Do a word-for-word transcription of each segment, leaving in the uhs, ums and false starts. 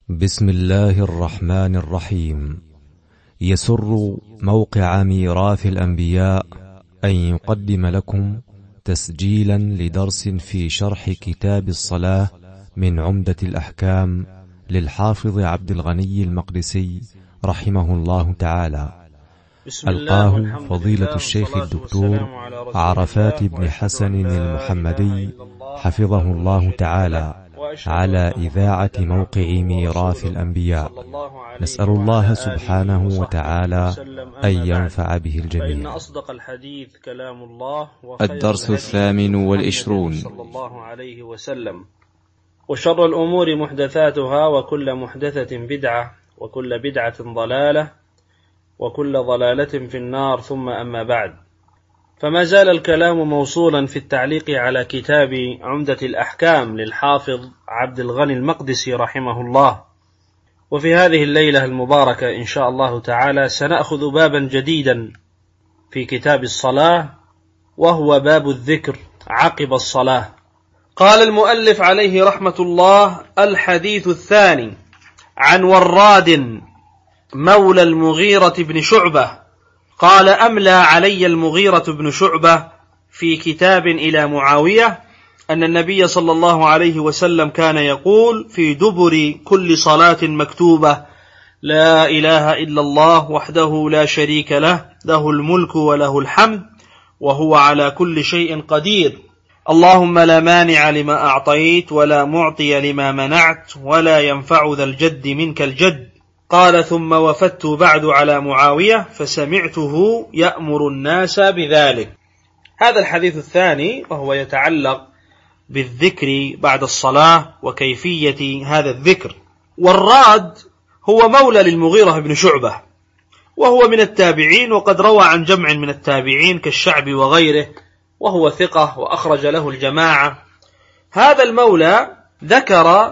بسم الله الرحمن الرحيم. يسر موقع ميراث الأنبياء أن يقدم لكم تسجيلا لدرس في شرح كتاب الصلاة من عمدة الأحكام للحافظ عبد الغني المقدسي رحمه الله تعالى. ألقاه فضيلة الشيخ الدكتور عرفات بن حسن المحمدي حفظه الله تعالى على إذاعة موقع ميراث الأنبياء. نسأل الله سبحانه وتعالى أن ينفع به الجميع. أصدق الحديث كلام الله. الدرس الثامن والعشرون. صلى الله عليه وسلم. وشر الأمور محدثاتها، وكل محدثة بدعة، وكل بدعة ضلالة، وكل ضلالة في النار. ثم أما بعد، فما زال الكلام موصولا في التعليق على كتاب عمدة الأحكام للحافظ عبد الغني المقدسي رحمه الله. وفي هذه الليلة المباركة إن شاء الله تعالى سنأخذ بابا جديدا في كتاب الصلاة، وهو باب الذكر عقب الصلاة. قال المؤلف عليه رحمة الله: الحديث الثاني عن وراد مولى المغيرة بن شعبة قال: أملى علي المغيرة بن شعبة في كتاب إلى معاوية أن النبي صلى الله عليه وسلم كان يقول في دبر كل صلاة مكتوبة: لا إله إلا الله وحده لا شريك له، له الملك وله الحمد وهو على كل شيء قدير، اللهم لا مانع لما أعطيت ولا معطي لما منعت ولا ينفع ذا الجد منك الجد. قال: ثم وفدت بعد على معاوية فسمعته يأمر الناس بذلك. هذا الحديث الثاني وهو يتعلق بالذكر بعد الصلاة وكيفية هذا الذكر. والراد هو مولى للمغيرة بن شعبة، وهو من التابعين، وقد روى عن جمع من التابعين كالشعبي وغيره، وهو ثقة وأخرج له الجماعة. هذا المولى ذكر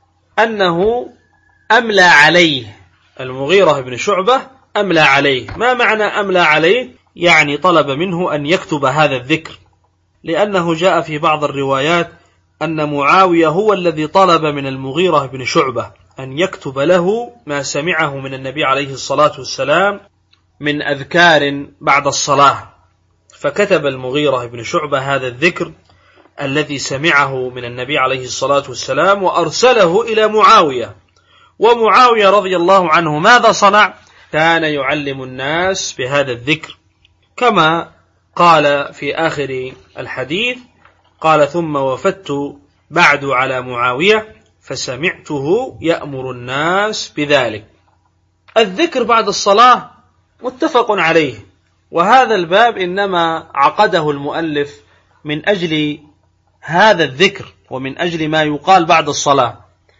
أنه أملى عليه، المغيرة بن شعبة أملى عليه. ما معنى أملى عليه؟ يعني طلب منه أن يكتب هذا الذكر، لأنه جاء في بعض الروايات أن معاوية هو الذي طلب من المغيرة بن شعبة أن يكتب له ما سمعه من النبي عليه الصلاة والسلام من أذكار بعد الصلاة. فكتب المغيرة بن شعبة هذا الذكر الذي سمعه من النبي عليه الصلاة والسلام وأرسله إلى معاوية. ومعاوية رضي الله عنه ماذا صنع؟ كان يعلم الناس بهذا الذكر، كما قال في آخر الحديث: قال: ثم وفدت بعد على معاوية فسمعته يأمر الناس بذلك. الذكر بعد الصلاة متفق عليه، وهذا الباب إنما عقده المؤلف من أجل هذا الذكر ومن أجل ما يقال بعد الصلاة،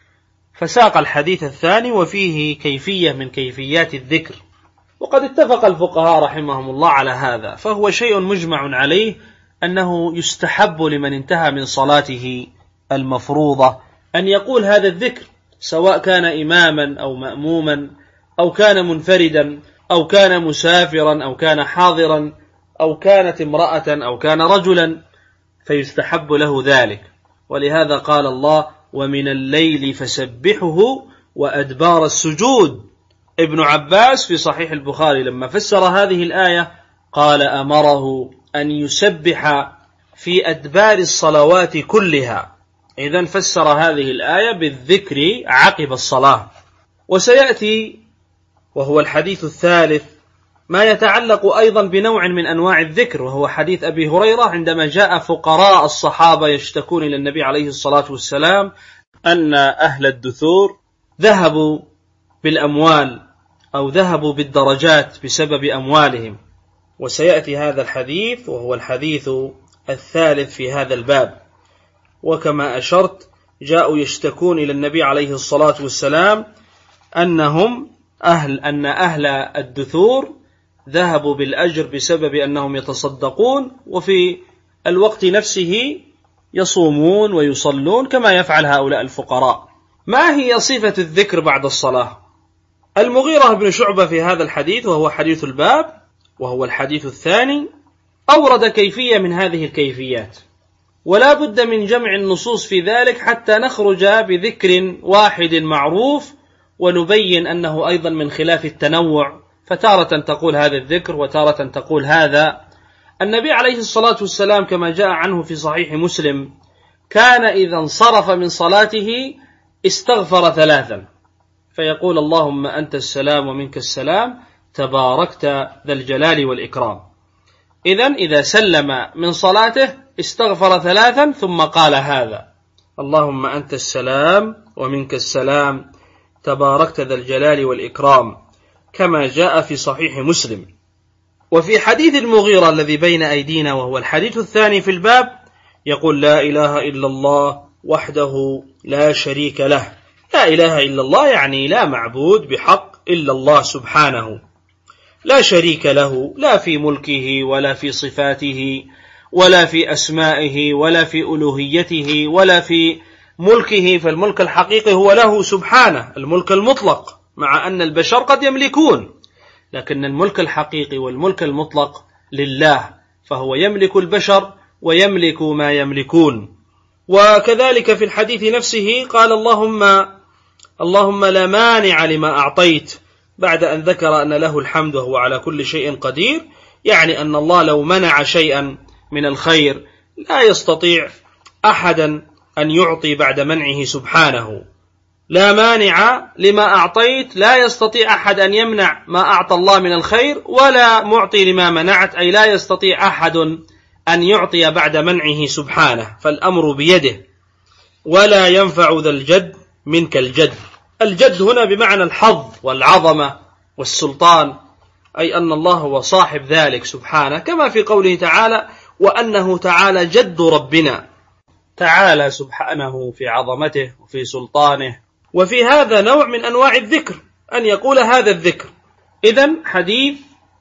فساق الحديث الثاني وفيه كيفية من كيفيات الذكر. وقد اتفق الفقهاء رحمهم الله على هذا، فهو شيء مجمع عليه أنه يستحب لمن انتهى من صلاته المفروضة أن يقول هذا الذكر، سواء كان إماما أو مأموما أو كان منفردا أو كان مسافرا أو كان حاضرا أو كانت امرأة أو كان رجلا، فيستحب له ذلك. ولهذا قال الله: ومن الليل فسبحه وأدبار السجود. ابن عباس في صحيح البخاري لما فسر هذه الآية قال: أمره أن يسبح في أدبار الصلوات كلها. إذن فسر هذه الآية بالذكر عقب الصلاة. وسيأتي وهو الحديث الثالث ما يتعلق أيضا بنوع من أنواع الذكر، وهو حديث أبي هريرة عندما جاء فقراء الصحابة يشتكون إلى النبي عليه الصلاة والسلام أن أهل الدثور ذهبوا بالأموال أو ذهبوا بالدرجات بسبب أموالهم. وسيأتي هذا الحديث وهو الحديث الثالث في هذا الباب. وكما أشرت جاءوا يشتكون إلى النبي عليه الصلاة والسلام أنهم أهل أن أهل الدثور ذهبوا بالأجر بسبب أنهم يتصدقون، وفي الوقت نفسه يصومون ويصلون كما يفعل هؤلاء الفقراء. ما هي صفة الذكر بعد الصلاة؟ المغيرة بن شعبة في هذا الحديث وهو حديث الباب وهو الحديث الثاني أورد كيفية من هذه الكيفيات، ولا بد من جمع النصوص في ذلك حتى نخرج بذكر واحد معروف ونبين أنه أيضا من خلاف التنوع، فتارة تقول هذا الذكر وتارة تقول هذا. النبي عليه الصلاة والسلام كما جاء عنه في صحيح مسلم كان إذا انصرف من صلاته استغفر ثلاثا، فيقول اللهم أنت السلام ومنك السلام تباركت ذا الجلال والإكرام. إذن إذا سلم من صلاته استغفر ثلاثا ثم قال هذا: اللهم أنت السلام ومنك السلام تباركت ذا الجلال والإكرام، كما جاء في صحيح مسلم. وفي حديث المغيرة الذي بين أيدينا وهو الحديث الثاني في الباب يقول: لا إله إلا الله وحده لا شريك له. لا إله إلا الله يعني لا معبود بحق إلا الله سبحانه، لا شريك له، لا في ملكه ولا في صفاته ولا في أسمائه ولا في ألوهيته ولا في ملكه، فالملك الحقيقي هو له سبحانه، الملك المطلق، مع أن البشر قد يملكون، لكن الملك الحقيقي والملك المطلق لله، فهو يملك البشر ويملك ما يملكون. وكذلك في الحديث نفسه قال: اللهم اللهم لا مانع لما أعطيت، بعد أن ذكر أن له الحمد وهو على كل شيء قدير، يعني أن الله لو منع شيئا من الخير لا يستطيع أحدا أن يعطي بعد منعه سبحانه. لا مانع لما أعطيت، لا يستطيع أحد أن يمنع ما أعطى الله من الخير، ولا معطي لما منعت، أي لا يستطيع أحد أن يعطي بعد منعه سبحانه، فالأمر بيده. ولا ينفع ذا الجد منك الجد. الجد هنا بمعنى الحظ والعظمة والسلطان، أي أن الله هو صاحب ذلك سبحانه، كما في قوله تعالى: وأنه تعالى جد ربنا. تعالى سبحانه في عظمته وفي سلطانه. وفي هذا نوع من أنواع الذكر أن يقول هذا الذكر. إذن حديث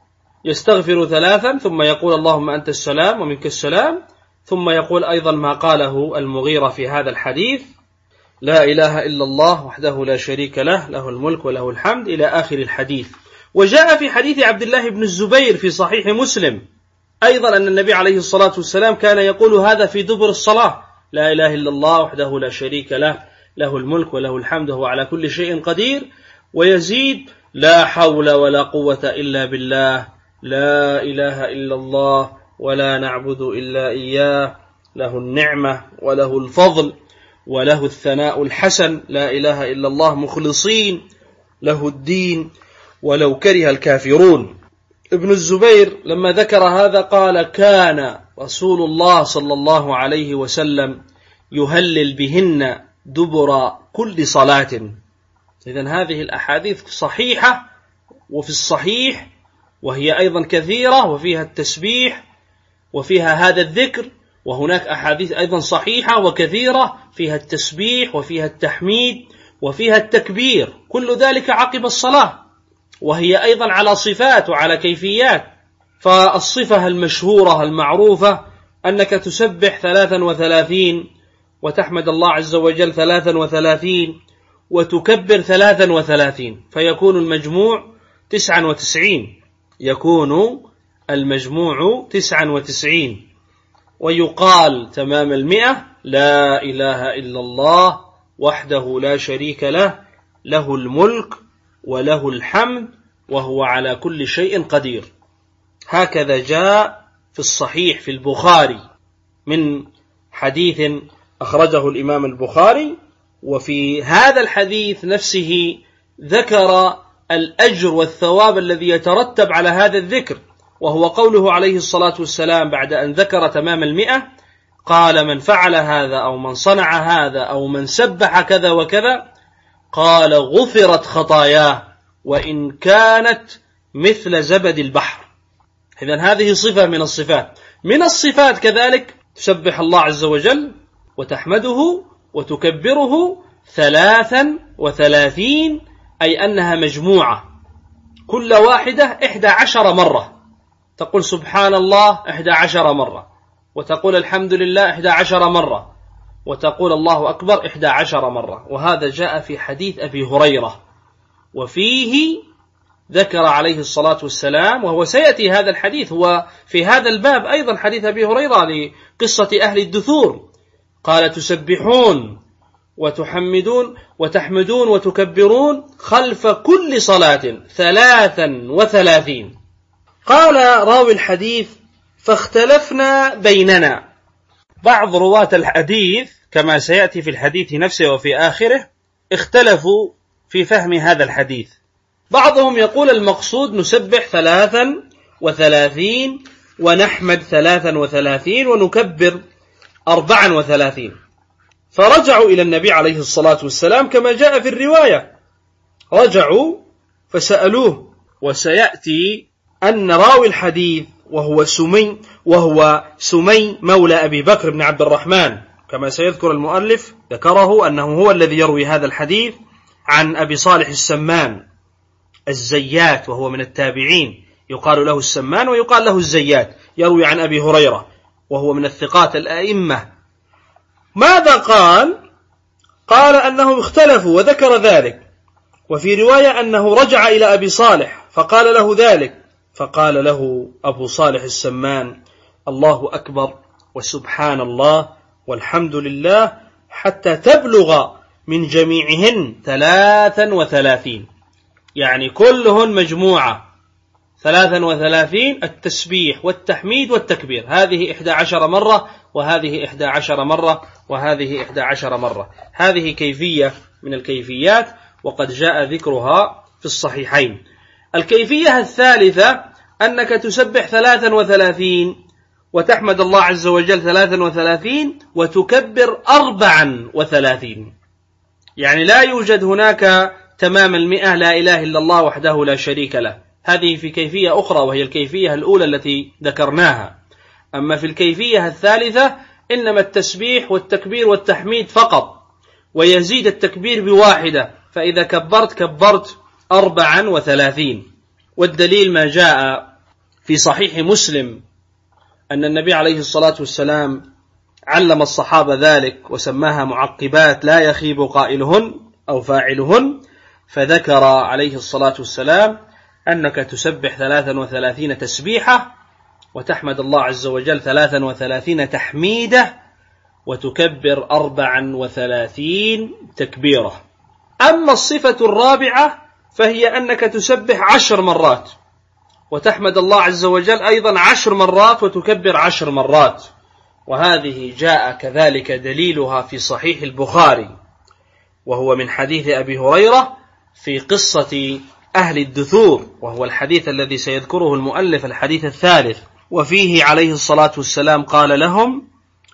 يستغفر ثلاثا ثم يقول اللهم أنت السلام ومنك السلام، ثم يقول أيضا ما قاله المغيرة في هذا الحديث: لا إله إلا الله وحده لا شريك له، له الملك وله الحمد، إلى آخر الحديث. وجاء في حديث عبد الله بن الزبير في صحيح مسلم أيضا أن النبي عليه الصلاة والسلام كان يقول هذا في دبر الصلاة: لا إله إلا الله وحده لا شريك له، له الملك وله الحمد وهو على كل شيء قدير. ويزيد: لا حول ولا قوة إلا بالله، لا إله إلا الله ولا نعبد إلا إياه، له النعمة وله الفضل وله الثناء الحسن، لا إله إلا الله مخلصين له الدين ولو كره الكافرون. ابن الزبير لما ذكر هذا قال: كان رسول الله صلى الله عليه وسلم يهلل بهن دبر كل صلاة. إذن هذه الأحاديث صحيحة وفي الصحيح، وهي أيضا كثيرة، وفيها التسبيح وفيها هذا الذكر. وهناك أحاديث أيضا صحيحة وكثيرة فيها التسبيح وفيها التحميد وفيها التكبير، كل ذلك عقب الصلاة، وهي أيضا على صفات وعلى كيفيات. فالصفة المشهورة المعروفة أنك تسبح ثلاثا وثلاثين، وتحمد الله عز وجل ثلاثا وثلاثين، وتكبر ثلاثا وثلاثين، فيكون المجموع تسعا وتسعين، يكون المجموع تسعا وتسعين. ويقال تمام المئة: لا إله إلا الله وحده لا شريك له، له الملك وله الحمد وهو على كل شيء قدير. هكذا جاء في الصحيح في البخاري من حديث أخرجه الإمام البخاري. وفي هذا الحديث نفسه ذكر الأجر والثواب الذي يترتب على هذا الذكر، وهو قوله عليه الصلاة والسلام بعد أن ذكر تمام المئة قال: من فعل هذا أو من صنع هذا أو من سبح كذا وكذا، قال: غفرت خطاياه وإن كانت مثل زبد البحر. إذن هذه صفة من الصفات. من الصفات كذلك تسبح الله عز وجل وتحمده وتكبره ثلاثا وثلاثين، أي أنها مجموعة، كل واحدة إحدى عشر مرة. تقول سبحان الله إحدى عشر مرة، وتقول الحمد لله إحدى عشر مرة، وتقول الله أكبر إحدى عشر مرة. وهذا جاء في حديث أبي هريرة، وفيه ذكر عليه الصلاة والسلام، وهو سيأتي هذا الحديث هو في هذا الباب أيضا، حديث أبي هريرة لقصة أهل الدثور، قال: تسبحون وتحمدون وتحمدون وتكبرون خلف كل صلاة ثلاثا وثلاثين. قال راوي الحديث: فاختلفنا بيننا. بعض رواة الحديث كما سيأتي في الحديث نفسه وفي آخره اختلفوا في فهم هذا الحديث. بعضهم يقول المقصود نسبح ثلاثا وثلاثين ونحمد ثلاثا وثلاثين ونكبر أربعا وثلاثين، فرجعوا إلى النبي عليه الصلاة والسلام كما جاء في الرواية، رجعوا فسألوه. وسيأتي أن راوي الحديث وهو سمي وهو سمي مولى أبي بكر بن عبد الرحمن، كما سيذكر المؤلف ذكره أنه هو الذي يروي هذا الحديث عن أبي صالح السمان الزيات، وهو من التابعين، يقال له السمان ويقال له الزيات، يروي عن أبي هريرة وهو من الثقات الأئمة. ماذا قال؟ قال أنهم اختلفوا وذكر ذلك، وفي رواية أنه رجع إلى أبي صالح فقال له ذلك، فقال له أبو صالح السمان: الله أكبر وسبحان الله والحمد لله حتى تبلغ من جميعهن ثلاثا وثلاثين، يعني كلهن مجموعة ثلاثا وثلاثين، التسبيح والتحميد والتكبير، هذه إحدى عشر مرة وهذه إحدى عشر مرة وهذه إحدى عشر مرة. هذه كيفية من الكيفيات وقد جاء ذكرها في الصحيحين. الكيفية الثالثة أنك تسبح ثلاثا وثلاثين وتحمد الله عز وجل ثلاثا وثلاثين وتكبر أربعا وثلاثين، يعني لا يوجد هناك تمام المئة لا إله إلا الله وحده لا شريك له، هذه في كيفية أخرى وهي الكيفية الأولى التي ذكرناها. أما في الكيفية الثالثة إنما التسبيح والتكبير والتحميد فقط، ويزيد التكبير بواحدة، فإذا كبرت كبرت أربعا وثلاثين. والدليل ما جاء في صحيح مسلم أن النبي عليه الصلاة والسلام علم الصحابة ذلك وسماها معقبات لا يخيب قائلهن أو فاعلهن، فذكر عليه الصلاة والسلام أنك تسبح ثلاثا وثلاثين تسبيحة وتحمد الله عز وجل ثلاثا وثلاثين تحميدة وتكبر أربعا وثلاثين تكبيرة. أما الصفة الرابعة فهي أنك تسبح عشر مرات وتحمد الله عز وجل أيضا عشر مرات وتكبر عشر مرات، وهذه جاء كذلك دليلها في صحيح البخاري، وهو من حديث أبي هريرة في قصة أهل الدثور، وهو الحديث الذي سيذكره المؤلف الحديث الثالث، وفيه عليه الصلاة والسلام قال لهم: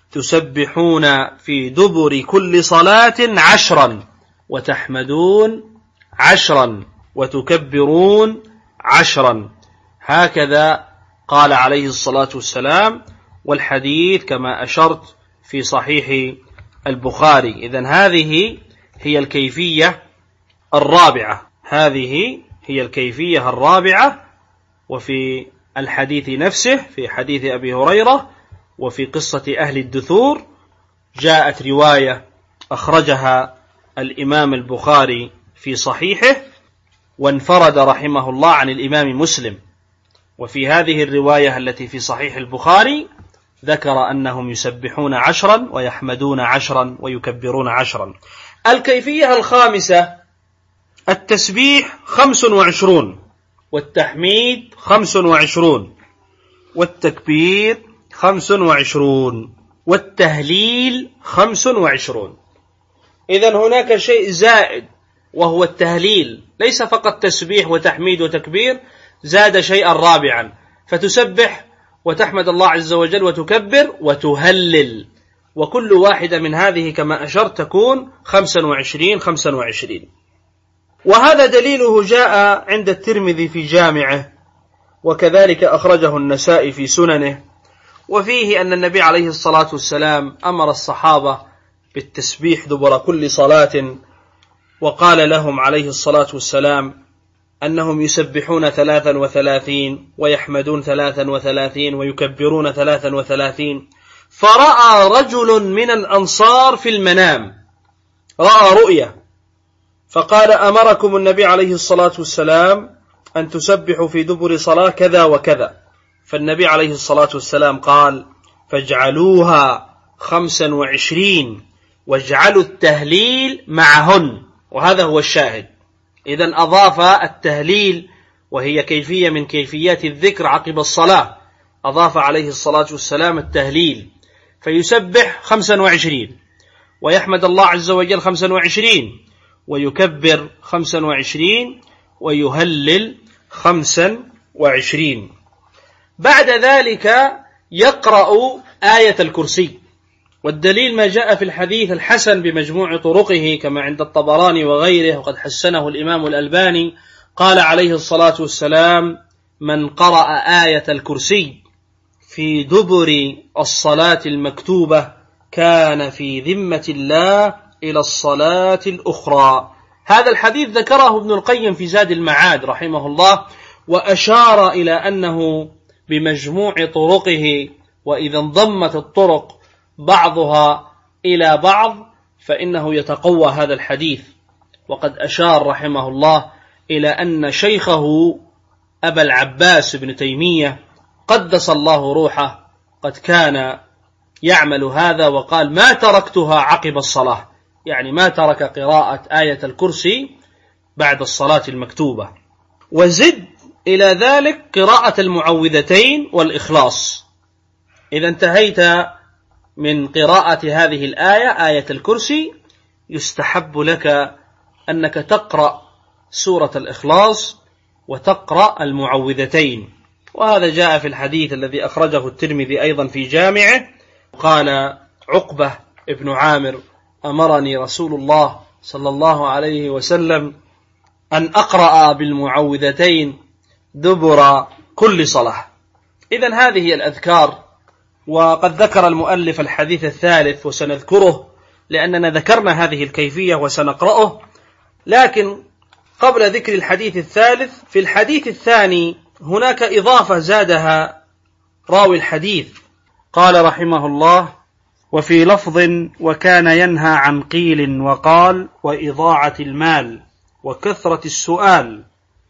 تسبحون في دبر كل صلاة عشرا وتحمدون عشرا وتكبرون عشرا، هكذا قال عليه الصلاة والسلام، والحديث كما أشرت في صحيح البخاري. إذن هذه هي الكيفية الرابعة، هذه هي الكيفية الرابعة. وفي الحديث نفسه في حديث أبي هريرة وفي قصة أهل الدثور جاءت رواية أخرجها الإمام البخاري في صحيحه وانفرد رحمه الله عن الإمام مسلم، وفي هذه الرواية التي في صحيح البخاري ذكر أنهم يسبحون عشرا ويحمدون عشرا ويكبرون عشرا. الكيفية الخامسة: التسبيح خمس وعشرون والتحميد خمس وعشرون والتكبير خمس وعشرون والتهليل خمس وعشرون. إذن هناك شيء زائد وهو التهليل، ليس فقط تسبيح وتحميد وتكبير، زاد شيئا رابعا، فتسبح وتحمد الله عز وجل وتكبر وتهلل، وكل واحدة من هذه كما أشرت تكون خمسا وعشرين خمسا وعشرين. وهذا دليله جاء عند الترمذي في جامعه، وكذلك أخرجه النسائي في سننه، وفيه أن النبي عليه الصلاة والسلام أمر الصحابة بالتسبيح دبر كل صلاة، وقال لهم عليه الصلاة والسلام أنهم يسبحون ثلاثا وثلاثين ويحمدون ثلاثا وثلاثين ويكبرون ثلاثا وثلاثين. فرأى رجل من الأنصار في المنام، رأى رؤيا، فقال: أمركم النبي عليه الصلاة والسلام أن تسبحوا في دبر صلاة كذا وكذا. فالنبي عليه الصلاة والسلام قال: فاجعلوها خمسا وعشرين واجعلوا التهليل معهن، وهذا هو الشاهد. إذن أضاف التهليل، وهي كيفية من كيفيات الذكر عقب الصلاة، أضاف عليه الصلاة والسلام التهليل، فيسبح خمسا وعشرين، ويحمد الله عز وجل خمسا وعشرين، ويكبر خمسا وعشرين، ويهلل خمسا وعشرين. بعد ذلك يقرأ آية الكرسي، والدليل ما جاء في الحديث الحسن بمجموع طرقه كما عند الطبراني وغيره، وقد حسنه الإمام الألباني، قال عليه الصلاة والسلام: من قرأ آية الكرسي في دبر الصلاة المكتوبة كان في ذمة الله إلى الصلاة الأخرى. هذا الحديث ذكره ابن القيم في زاد المعاد رحمه الله، وأشار إلى أنه بمجموع طرقه، وإذا انضمت الطرق بعضها إلى بعض فإنه يتقوى هذا الحديث. وقد أشار رحمه الله إلى أن شيخه أبا العباس بن تيمية قدس الله روحه قد كان يعمل هذا، وقال: ما تركتها عقب الصلاة، يعني ما ترك قراءة آية الكرسي بعد الصلاة المكتوبة. وزد إلى ذلك قراءة المعوذتين والإخلاص. إذا انتهيت من قراءة هذه الآية، آية الكرسي، يستحب لك أنك تقرأ سورة الإخلاص وتقرأ المعوذتين، وهذا جاء في الحديث الذي أخرجه الترمذي أيضا في جامعه. قال عقبة ابن عامر: أمرني رسول الله صلى الله عليه وسلم أن أقرأ بالمعوذتين دبر كل صلاة. إذن هذه هي الأذكار. وقد ذكر المؤلف الحديث الثالث وسنذكره لأننا ذكرنا هذه الكيفية وسنقرأه، لكن قبل ذكر الحديث الثالث، في الحديث الثاني هناك إضافة زادها راوي الحديث. قال رحمه الله: وفي لفظ: وكان ينهى عن قيل وقال وإضاعة المال وكثرة السؤال،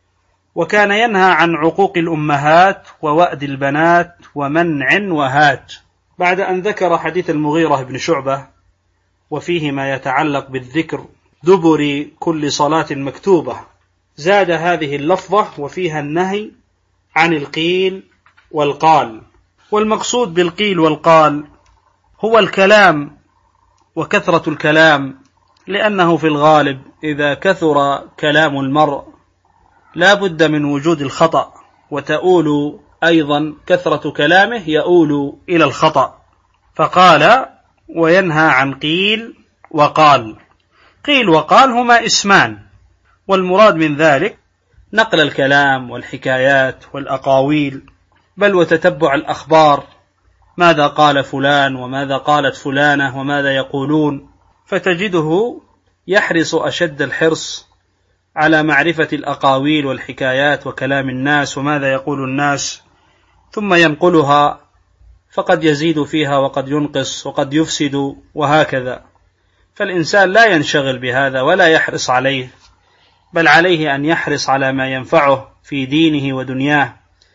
وكان ينهى عن عقوق الأمهات ووأد البنات ومنع وهات. بعد أن ذكر حديث المغيرة بن شعبة وفيه ما يتعلق بالذكر دبر كل صلاة مكتوبة، زاد هذه اللفظة وفيها النهي عن القيل والقال. والمقصود بالقيل والقال هو الكلام وكثرة الكلام، لأنه في الغالب إذا كثر كلام المرء لا بد من وجود الخطأ، وتؤول أيضا كثرة كلامه يؤول إلى الخطأ. فقال: وينهى عن قيل وقال. قيل وقال هما اسمان، والمراد من ذلك نقل الكلام والحكايات والأقاويل، بل وتتبع الأخبار، ماذا قال فلان وماذا قالت فلانة وماذا يقولون، فتجده يحرص أشد الحرص على معرفة الأقاويل والحكايات وكلام الناس وماذا يقول الناس، ثم ينقلها، فقد يزيد فيها وقد ينقص وقد يفسد وهكذا. فالإنسان لا ينشغل بهذا ولا يحرص عليه، بل عليه أن يحرص على ما ينفعه في دينه ودنياه،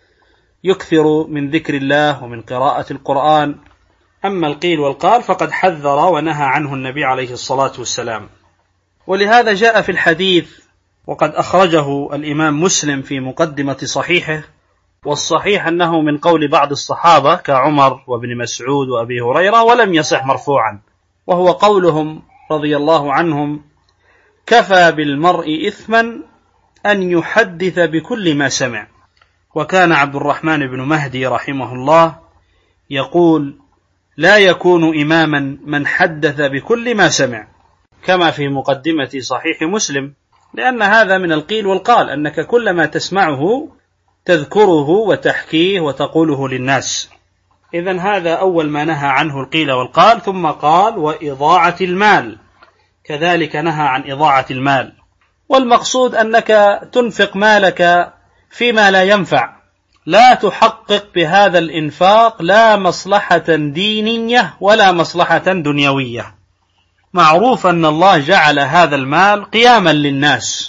يكثر من ذكر الله ومن قراءة القرآن. أما القيل والقال فقد حذر ونهى عنه النبي عليه الصلاة والسلام. ولهذا جاء في الحديث، وقد أخرجه الإمام مسلم في مقدمة صحيحه، والصحيح أنه من قول بعض الصحابة كعمر وابن مسعود وأبي هريرة، ولم يصح مرفوعا، وهو قولهم رضي الله عنهم: كفى بالمرء إثما أن يحدث بكل ما سمع. وكان عبد الرحمن بن مهدي رحمه الله يقول: لا يكون إماما من حدث بكل ما سمع، كما في مقدمة صحيح مسلم، لأن هذا من القيل والقال، أنك كل ما تسمعه تذكره وتحكيه وتقوله للناس. إذن هذا أول ما نهى عنه القيل والقال. ثم قال: وإضاعة المال، كذلك نهى عن إضاعة المال، والمقصود أنك تنفق مالك فيما لا ينفع، لا تحقق بهذا الإنفاق لا مصلحة دينية ولا مصلحة دنيوية. معروف أن الله جعل هذا المال قياما للناس،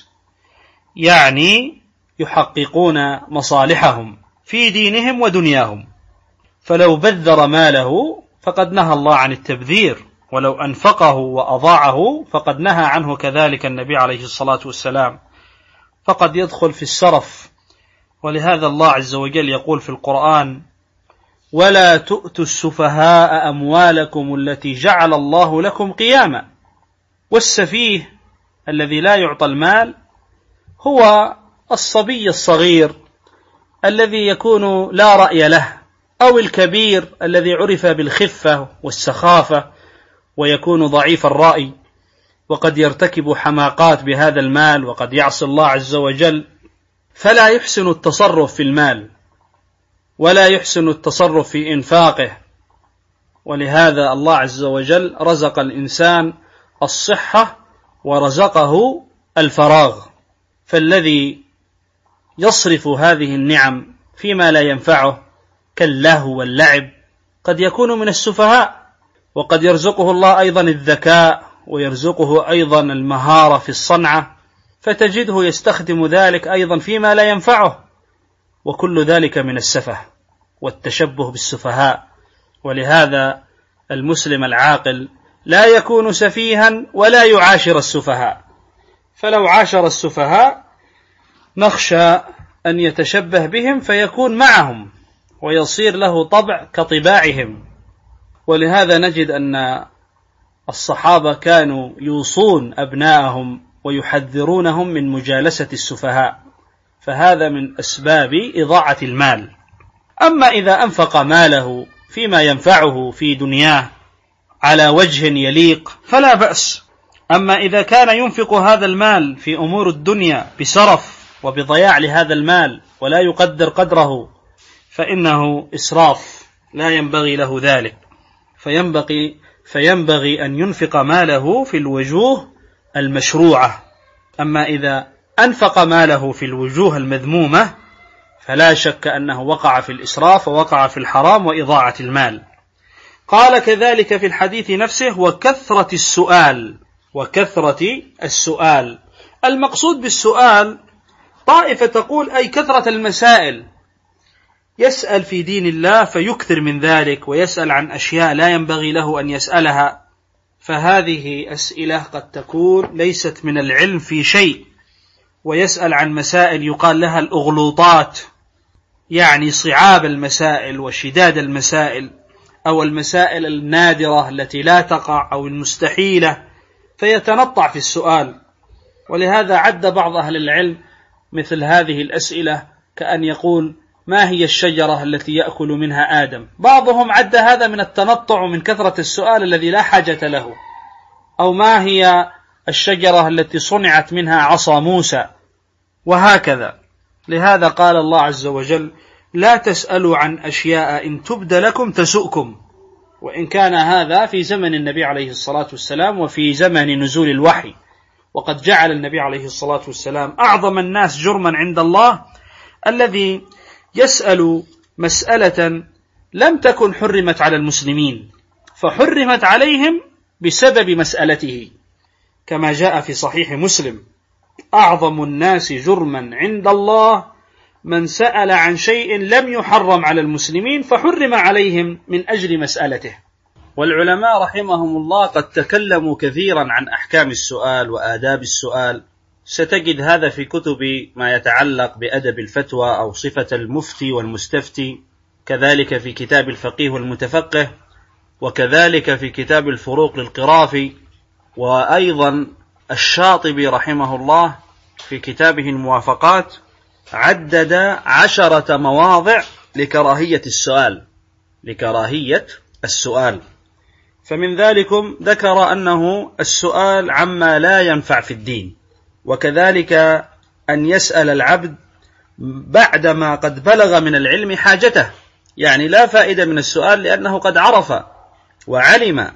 يعني يحققون مصالحهم في دينهم ودنياهم، فلو بذر ماله فقد نهى الله عن التبذير، ولو أنفقه وأضاعه فقد نهى عنه كذلك النبي عليه الصلاة والسلام، فقد يدخل في السرف. ولهذا الله عز وجل يقول في القرآن: ولا تؤتوا السفهاء أموالكم التي جعل الله لكم قياما. والسفيه الذي لا يعطى المال هو الصبي الصغير الذي يكون لا رأي له، أو الكبير الذي عرف بالخفة والسخافة ويكون ضعيف الرأي، وقد يرتكب حماقات بهذا المال وقد يعصي الله عز وجل، فلا يحسن التصرف في المال ولا يحسن التصرف في إنفاقه. ولهذا الله عز وجل رزق الإنسان الصحة ورزقه الفراغ، فالذي يصرف هذه النعم فيما لا ينفعه كاللهو واللعب قد يكون من السفهاء. وقد يرزقه الله أيضا الذكاء ويرزقه أيضا المهارة في الصنعة، فتجده يستخدم ذلك أيضا فيما لا ينفعه، وكل ذلك من السفه والتشبه بالسفهاء. ولهذا المسلم العاقل لا يكون سفيها ولا يعاشر السفهاء، فلو عاشر السفهاء نخشى أن يتشبه بهم فيكون معهم ويصير له طبع كطباعهم. ولهذا نجد أن الصحابة كانوا يوصون أبناءهم ويحذرونهم من مجالسة السفهاء، فهذا من أسباب إضاعة المال. أما إذا أنفق ماله فيما ينفعه في دنياه على وجه يليق فلا بأس. أما إذا كان ينفق هذا المال في أمور الدنيا بسرف وبضياع لهذا المال ولا يقدر قدره فإنه إسراف، لا ينبغي له ذلك، فينبغي, فينبغي أن ينفق ماله في الوجوه المشروعة. أما إذا أنفق ماله في الوجوه المذمومة فلا شك أنه وقع في الإسراف ووقع في الحرام وإضاعة المال. قال كذلك في الحديث نفسه: وكثرة السؤال. وكثرة السؤال، المقصود بالسؤال طائفة تقول أي كثرة المسائل، يسأل في دين الله فيكثر من ذلك ويسأل عن أشياء لا ينبغي له أن يسألها، فهذه أسئلة قد تكون ليست من العلم في شيء، ويسأل عن مسائل يقال لها الأغلوطات، يعني صعاب المسائل وشداد المسائل، أو المسائل النادرة التي لا تقع أو المستحيلة، فيتنطع في السؤال. ولهذا عد بعض أهل العلم مثل هذه الأسئلة كأن يقول: ما هي الشجرة التي يأكل منها آدم؟ بعضهم عد هذا من التنطع من كثرة السؤال الذي لا حاجة له. أو ما هي الشجرة التي صنعت منها عصا موسى؟ وهكذا. لهذا قال الله عز وجل: لا تسألوا عن أشياء إن تبد لكم تسؤكم. وإن كان هذا في زمن النبي عليه الصلاة والسلام وفي زمن نزول الوحي، وقد جعل النبي عليه الصلاة والسلام أعظم الناس جرما عند الله الذي يسأل مسألة لم تكن حرمت على المسلمين فحرمت عليهم بسبب مسألته، كما جاء في صحيح مسلم: أعظم الناس جرما عند الله من سأل عن شيء لم يحرم على المسلمين فحرم عليهم من أجل مسألته. والعلماء رحمهم الله قد تكلموا كثيرا عن أحكام السؤال وآداب السؤال، ستجد هذا في كتب ما يتعلق بأدب الفتوى أو صفة المفتي والمستفتي، كذلك في كتاب الفقيه والمتفقه، وكذلك في كتاب الفروق للقرافي، وأيضا الشاطبي رحمه الله في كتابه الموافقات عدد عشرة مواضع لكراهية السؤال لكراهية السؤال فمن ذلكم ذكر أنه السؤال عما لا ينفع في الدين، وكذلك أن يسأل العبد بعدما قد بلغ من العلم حاجته، يعني لا فائدة من السؤال لأنه قد عرف وعلم.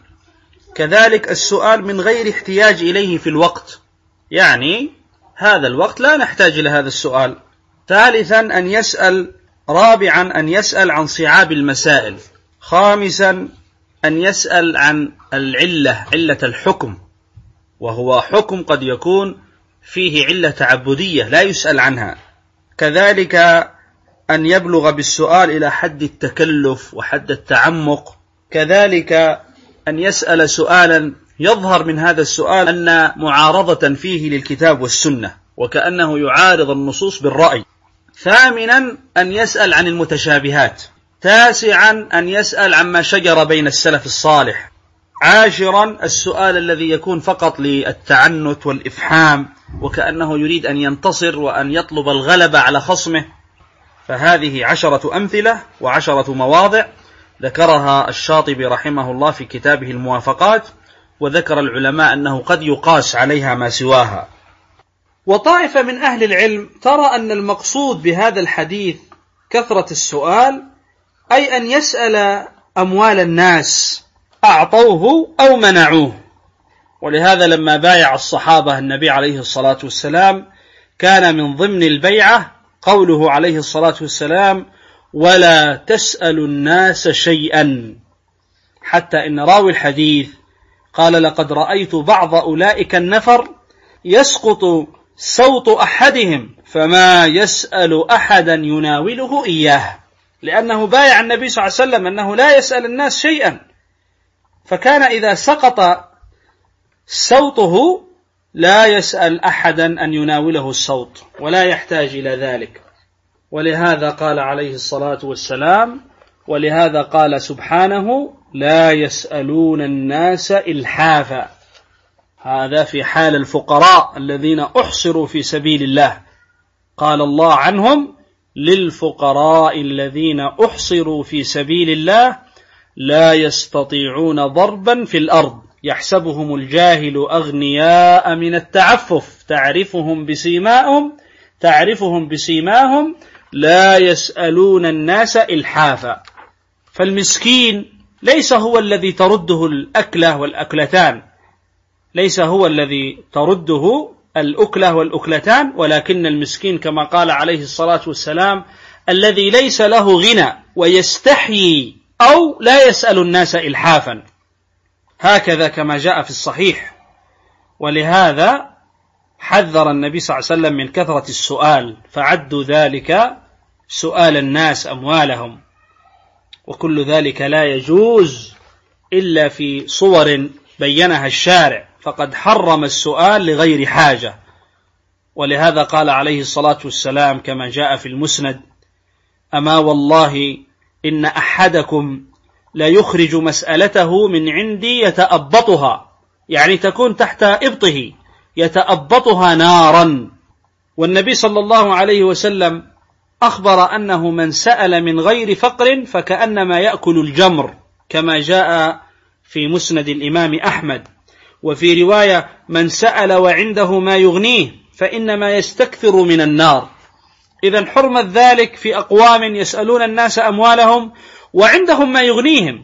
كذلك السؤال من غير احتياج إليه في الوقت، يعني هذا الوقت لا نحتاج إلى هذا السؤال. ثالثا أن يسأل رابعا أن يسأل عن صعاب المسائل. خامسا أن يسأل عن العلة، علة الحكم، وهو حكم قد يكون فيه علة تعبدية لا يسأل عنها. كذلك أن يبلغ بالسؤال إلى حد التكلف وحد التعمق. كذلك أن يسأل سؤالا يظهر من هذا السؤال أن معارضة فيه للكتاب والسنة وكأنه يعارض النصوص بالرأي. ثامنا أن يسأل عن المتشابهات. تاسعا أن يسأل عما شجر بين السلف الصالح. عاشرا السؤال الذي يكون فقط للتعنت والإفحام وكأنه يريد أن ينتصر وأن يطلب الغلبة على خصمه. فهذه عشرة أمثلة وعشرة مواضع ذكرها الشاطبي رحمه الله في كتابه الموافقات، وذكر العلماء أنه قد يقاس عليها ما سواها. وطائفة من أهل العلم ترى أن المقصود بهذا الحديث كثرة السؤال، أي أن يسأل أموال الناس أعطوه أو منعوه. ولهذا لما بايع الصحابة النبي عليه الصلاة والسلام كان من ضمن البيعة قوله عليه الصلاة والسلام: ولا تسأل الناس شيئا، حتى إن راوي الحديث قال: لقد رأيت بعض أولئك النفر يسقط صوت أحدهم فما يسأل أحدا يناوله إياه، لأنه بايع النبي صلى الله عليه وسلم أنه لا يسأل الناس شيئا، فكان إذا سقط صوته لا يسأل أحدا أن يناوله الصوت ولا يحتاج إلى ذلك. ولهذا قال عليه الصلاة والسلام، ولهذا قال سبحانه: لا يسألون الناس إلحافا. هذا في حال الفقراء الذين أحصروا في سبيل الله، قال الله عنهم: للفقراء الذين أحصروا في سبيل الله لا يستطيعون ضربا في الأرض يحسبهم الجاهل أغنياء من التعفف تعرفهم بسيماهم تعرفهم بسيماهم لا يسألون الناس إلحافا. فالمسكين ليس هو الذي ترده الأكلة والأكلتان، ليس هو الذي ترده الأكلة والأكلتان، ولكن المسكين كما قال عليه الصلاة والسلام: الذي ليس له غنى ويستحيي أو لا يسأل الناس إلحافا، هكذا كما جاء في الصحيح. ولهذا حذر النبي صلى الله عليه وسلم من كثرة السؤال، فعدوا ذلك سؤال الناس أموالهم، وكل ذلك لا يجوز إلا في صور بينها الشارع، فقد حرم السؤال لغير حاجة. ولهذا قال عليه الصلاة والسلام كما جاء في المسند: أما والله إن أحدكم لا يخرج مسألته من عندي يتأبطها، يعني تكون تحت إبطه، يتأبطها نارا. والنبي صلى الله عليه وسلم أخبر أنه من سأل من غير فقر فكأنما يأكل الجمر، كما جاء في مسند الإمام أحمد. وفي رواية: من سأل وعنده ما يغنيه فإنما يستكثر من النار. إذن حرمت ذلك في أقوام يسألون الناس أموالهم وعندهم ما يغنيهم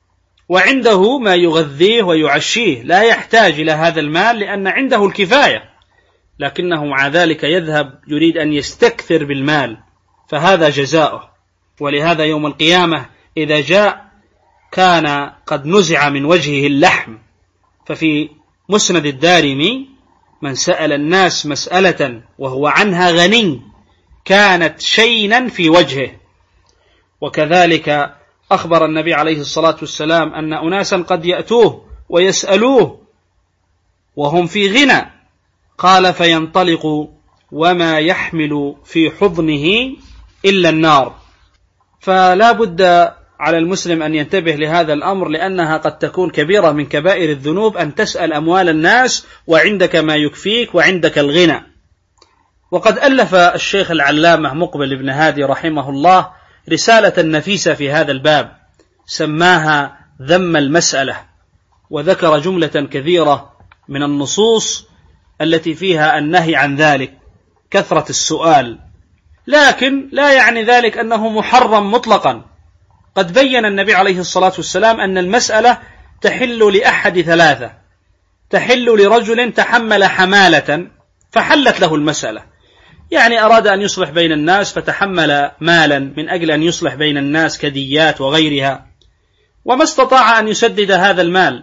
وعنده ما يغذيه ويعشيه، لا يحتاج إلى هذا المال لأن عنده الكفاية، لكنه مع ذلك يذهب يريد أن يستكثر بالمال، فهذا جزاؤه. ولهذا يوم القيامة إذا جاء كان قد نزع من وجهه اللحم. ففي مسند الدارمي: من سأل الناس مسألة وهو عنها غني كانت شينا في وجهه. وكذلك أخبر النبي عليه الصلاة والسلام أن أناسا قد يأتوه ويسألوه وهم في غنى، قال: فينطلق وما يحمل في حضنه إلا النار. فلا بد على المسلم أن ينتبه لهذا الأمر، لأنها قد تكون كبيرة من كبائر الذنوب أن تسأل أموال الناس وعندك ما يكفيك وعندك الغنى. وقد ألف الشيخ العلامة مقبل بن هادي رحمه الله رسالة نفيسة في هذا الباب سماها ذم المسألة، وذكر جملة كثيرة من النصوص التي فيها النهي عن ذلك، كثرة السؤال. لكن لا يعني ذلك أنه محرم مطلقا. قد بين النبي عليه الصلاة والسلام أن المسألة تحل لأحد ثلاثة: تحل لرجل تحمل حمالة فحلت له المسألة، يعني أراد أن يصلح بين الناس فتحمل مالا من أجل أن يصلح بين الناس كديات وغيرها، وما استطاع أن يسدد هذا المال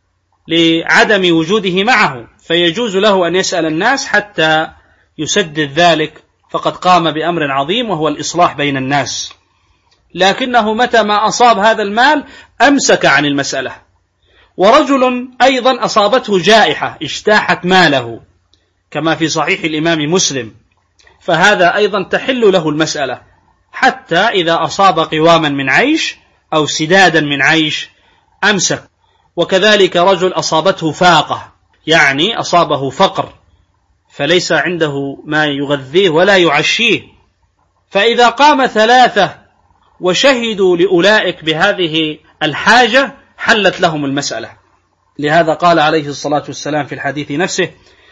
لعدم وجوده معه، فيجوز له أن يسأل الناس حتى يسدد ذلك، فقد قام بأمر عظيم وهو الإصلاح بين الناس. لكنه متى ما أصاب هذا المال أمسك عن المسألة، ورجل أيضا أصابته جائحة اجتاحت ماله كما في صحيح الإمام مسلم، فهذا أيضا تحل له المسألة حتى إذا أصاب قواما من عيش أو سدادا من عيش أمسك. وكذلك رجل أصابته فاقة، يعني أصابه فقر فليس عنده ما يغذيه ولا يعشيه، فإذا قام ثلاثة وشهدوا لأولئك بهذه الحاجة حلت لهم المسألة. لهذا قال عليه الصلاة والسلام في الحديث نفسه: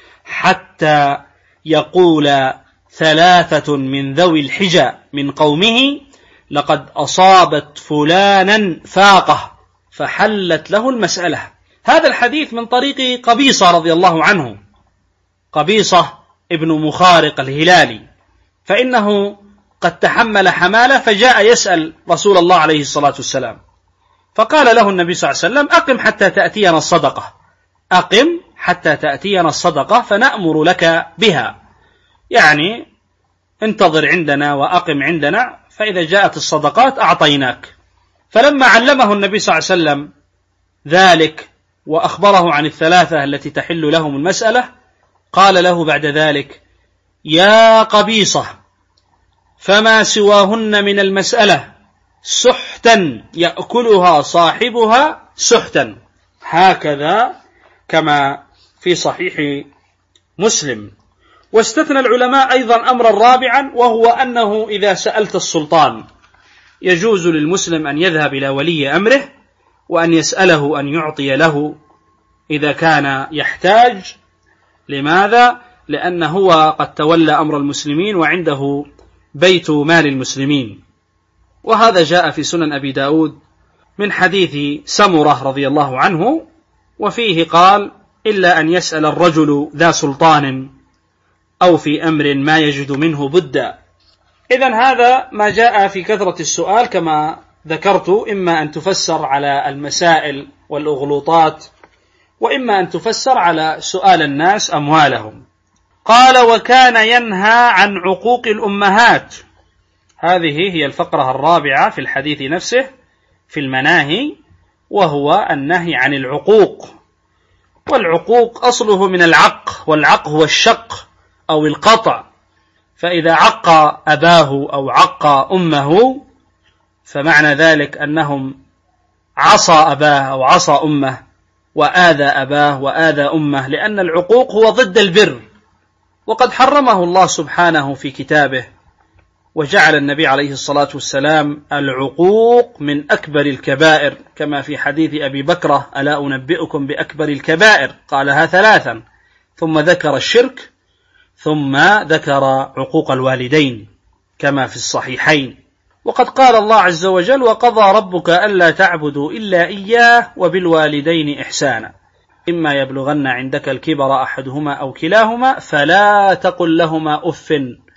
حتى يقول ثلاثة من ذوي الحجى من قومه لقد أصابت فلانا فاقة فحلت له المسألة. هذا الحديث من طريق قبيصة رضي الله عنه، قبيصة ابن مخارق الهلالي، فإنه قد تحمل حمالة فجاء يسأل رسول الله عليه الصلاة والسلام، فقال له النبي صلى الله عليه وسلم: أقم حتى تأتينا الصدقة، أقم حتى تأتينا الصدقة فنأمر لك بها، يعني انتظر عندنا وأقم عندنا، فإذا جاءت الصدقات أعطيناك. فلما علمه النبي صلى الله عليه وسلم ذلك وأخبره عن الثلاثة التي تحل لهم المسألة، قال له بعد ذلك: يا قبيصة، فما سواهن من المسألة سحتا يأكلها صاحبها سحتا، هكذا كما في صحيح مسلم. واستثنى العلماء أيضا أمرا رابعا، وهو أنه إذا سألت السلطان يجوز للمسلم أن يذهب إلى ولي أمره وأن يسأله أن يعطي له إذا كان يحتاج. لماذا؟ لأنه هو قد تولى أمر المسلمين وعنده بيت مال المسلمين. وهذا جاء في سنن أبي داود من حديث سمرة رضي الله عنه، وفيه قال: إلا أن يسأل الرجل ذا سلطان أو في أمر ما يجد منه بدا. إذن هذا ما جاء في كثرة السؤال كما ذكرت، إما أن تفسر على المسائل والأغلوطات، وإما أن تفسر على سؤال الناس أموالهم. قال: وكان ينهى عن عقوق الأمهات. هذه هي الفقرة الرابعة في الحديث نفسه في المناهي، وهو النهي عن العقوق. والعقوق أصله من العق، والعق هو الشق أو القطع، فإذا عق أباه أو عق أمه فمعنى ذلك أنهم عصى أباه أو عصى أمه وآذى أباه وآذى أمه، لأن العقوق هو ضد البر، وقد حرمه الله سبحانه في كتابه، وجعل النبي عليه الصلاة والسلام العقوق من أكبر الكبائر، كما في حديث أبي بكرة: ألا أنبئكم بأكبر الكبائر؟ قالها ثلاثا، ثم ذكر الشرك، ثم ذكر عقوق الوالدين كما في الصحيحين. وقد قال الله عز وجل: وقضى ربك ألا تعبدوا إلا إياه وبالوالدين إحسانا، إما يبلغن عندك الكبر أحدهما أو كلاهما فلا تقل لهما أف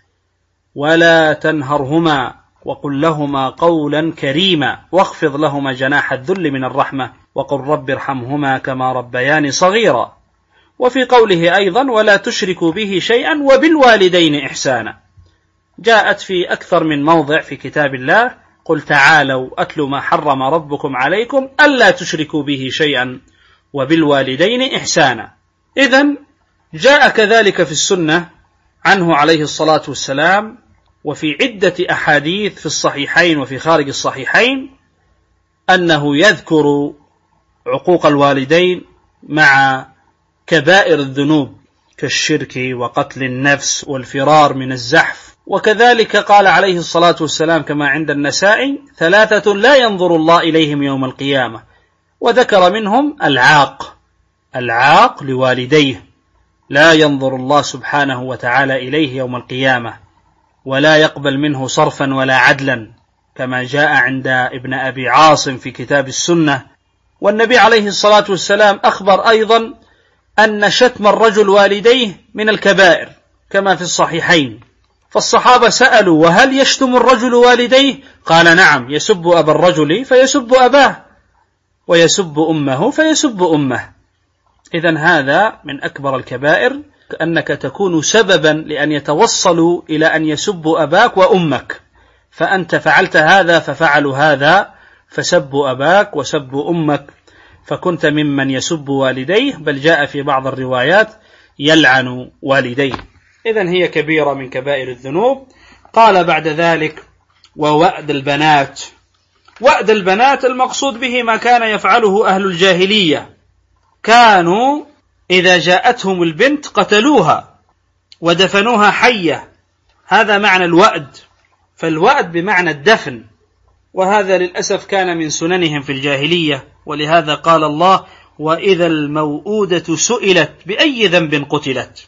ولا تنهرهما وقل لهما قولا كريما واخفض لهما جناح الذل من الرحمة وقل رب ارحمهما كما ربياني صغيرا. وفي قوله أيضا: ولا تشركوا به شيئا وبالوالدين إحسانا، جاءت في أكثر من موضع في كتاب الله: قل تعالوا أتل ما حرم ربكم عليكم ألا تشركوا به شيئا وبالوالدين إحسانا. إذن جاء كذلك في السنة عنه عليه الصلاة والسلام، وفي عدة أحاديث في الصحيحين وفي خارج الصحيحين، أنه يذكر عقوق الوالدين مع كبائر الذنوب كالشرك وقتل النفس والفرار من الزحف. وكذلك قال عليه الصلاة والسلام كما عند النسائي: ثلاثة لا ينظر الله إليهم يوم القيامة، وذكر منهم العاق، العاق لوالديه لا ينظر الله سبحانه وتعالى إليه يوم القيامة ولا يقبل منه صرفا ولا عدلا، كما جاء عند ابن أبي عاصم في كتاب السنة. والنبي عليه الصلاة والسلام أخبر أيضا أن شتم الرجل والديه من الكبائر كما في الصحيحين، فالصحابة سألوا: وهل يشتم الرجل والديه؟ قال: نعم، يسب أبا الرجل فيسب أباه، ويسب أمه فيسب أمه. إذن هذا من أكبر الكبائر، أنك تكون سببا لأن يتوصلوا إلى أن يسبوا أباك وأمك، فأنت فعلت هذا ففعلوا هذا، فسبوا أباك وسبوا أمك، فكنت ممن يسب والديه، بل جاء في بعض الروايات يلعن والديه. إذن هي كبيرة من كبائر الذنوب. قال بعد ذلك: ووأد البنات. وأد البنات المقصود به ما كان يفعله أهل الجاهلية، كانوا إذا جاءتهم البنت قتلوها ودفنوها حية، هذا معنى الوأد. فالوأد بمعنى الدفن، وهذا للأسف كان من سننهم في الجاهلية، ولهذا قال الله: وإذا الموءودة سئلت بأي ذنب قتلت.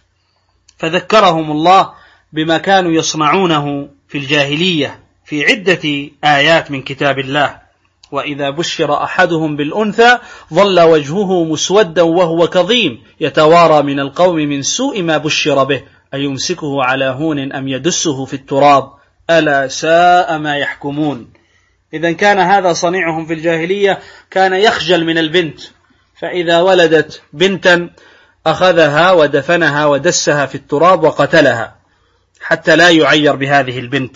فذكرهم الله بما كانوا يصنعونه في الجاهلية في عدة آيات من كتاب الله. وإذا بشر أحدهم بالأنثى ظل وجهه مسودا وهو كظيم يتوارى من القوم من سوء ما بشر به أيمسكه على هون أم يدسه في التراب ألا ساء ما يحكمون. إذن كان هذا صنيعهم في الجاهلية، كان يخجل من البنت، فإذا ولدت بنتا أخذها ودفنها ودسها في التراب وقتلها حتى لا يعير بهذه البنت.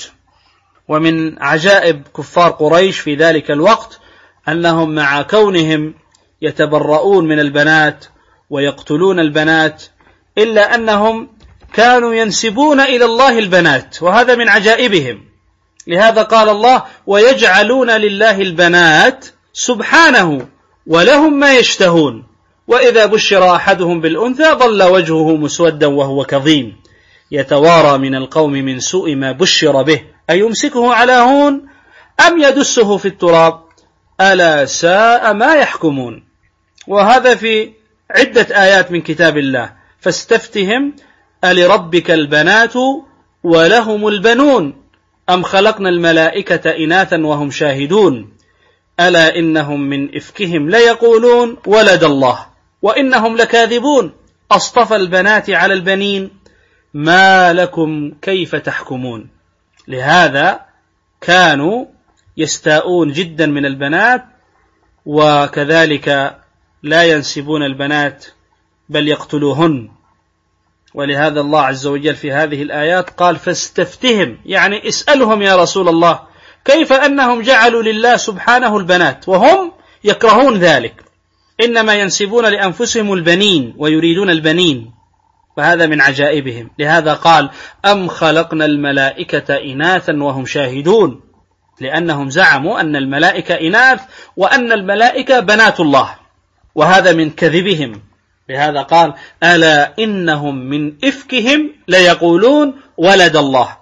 ومن عجائب كفار قريش في ذلك الوقت أنهم مع كونهم يتبرؤون من البنات ويقتلون البنات، إلا أنهم كانوا ينسبون إلى الله البنات، وهذا من عجائبهم. لهذا قال الله: ويجعلون لله البنات سبحانه ولهم ما يشتهون وإذا بشر أحدهم بالأنثى ظل وجهه مسودا وهو كظيم يتوارى من القوم من سوء ما بشر به أيمسكه على هون أم يدسه في التراب ألا ساء ما يحكمون. وهذا في عدة آيات من كتاب الله. فاستفتهم ألربك البنات ولهم البنون أم خلقنا الملائكة إناثا وهم شاهدون ألا إنهم من إفكهم ليقولون ولد الله وإنهم لكاذبون أصطفى البنات على البنين ما لكم كيف تحكمون. لهذا كانوا يستاءون جدا من البنات، وكذلك لا ينسبون البنات بل يقتلوهن. ولهذا الله عز وجل في هذه الآيات قال: فاستفتهم، يعني اسألهم يا رسول الله كيف أنهم جعلوا لله سبحانه البنات وهم يكرهون ذلك، إنما ينسبون لأنفسهم البنين ويريدون البنين، فهذا من عجائبهم. لهذا قال: أم خلقنا الملائكة إناثا وهم شاهدون، لأنهم زعموا أن الملائكة إناث وأن الملائكة بنات الله، وهذا من كذبهم. لهذا قال: ألا إنهم من إفكهم ليقولون ولد الله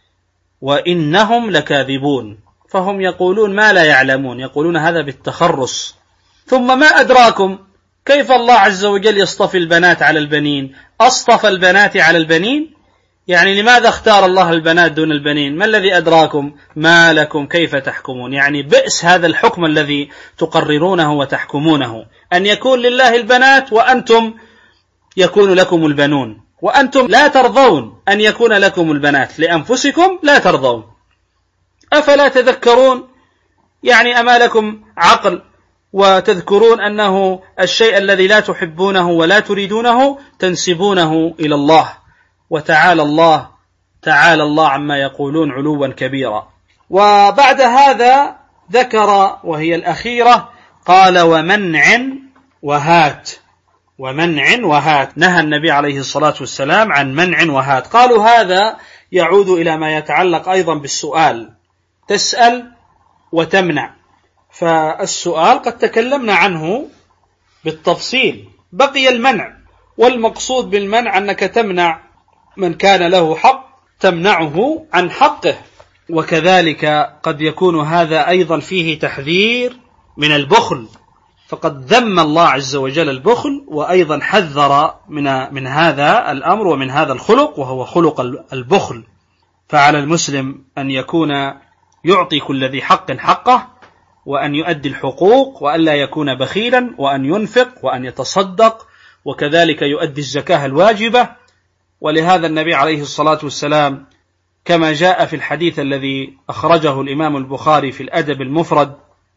وإنهم لكاذبون. فهم يقولون ما لا يعلمون، يقولون هذا بالتخرص. ثم ما أدراكم كيف الله عز وجل يصطفي البنات على البنين؟ أصطفى البنات على البنين، يعني لماذا اختار الله البنات دون البنين؟ ما الذي أدراكم؟ ما لكم كيف تحكمون، يعني بئس هذا الحكم الذي تقررونه وتحكمونه، أن يكون لله البنات وأنتم يكون لكم البنون، وأنتم لا ترضون أن يكون لكم البنات، لأنفسكم لا ترضون. أفلا تذكرون؟ يعني أما لكم عقل وتذكرون أنه الشيء الذي لا تحبونه ولا تريدونه تنسبونه إلى الله، وتعالى الله تعالى الله عما يقولون علوا كبيرا. وبعد هذا ذكر وهي الأخيرة، قال: ومنع وهات. ومنع وهات، نهى النبي عليه الصلاة والسلام عن منع وهات. قالوا هذا يعود إلى ما يتعلق أيضا بالسؤال، تسأل وتمنع. فالسؤال قد تكلمنا عنه بالتفصيل، بقي المنع، والمقصود بالمنع أنك تمنع من كان له حق، تمنعه عن حقه. وكذلك قد يكون هذا أيضا فيه تحذير من البخل، فقد ذم الله عز وجل البخل، وأيضا حذر من من هذا الأمر ومن هذا الخلق، وهو خلق البخل. فعلى المسلم أن يكون يعطي كل ذي حق حقه، وأن يؤدي الحقوق، وأن لا يكون بخيلا، وأن ينفق، وأن يتصدق، وكذلك يؤدي الزكاة الواجبة. ولهذا النبي عليه الصلاة والسلام كما جاء في الحديث الذي أخرجه الإمام البخاري في الأدب المفرد،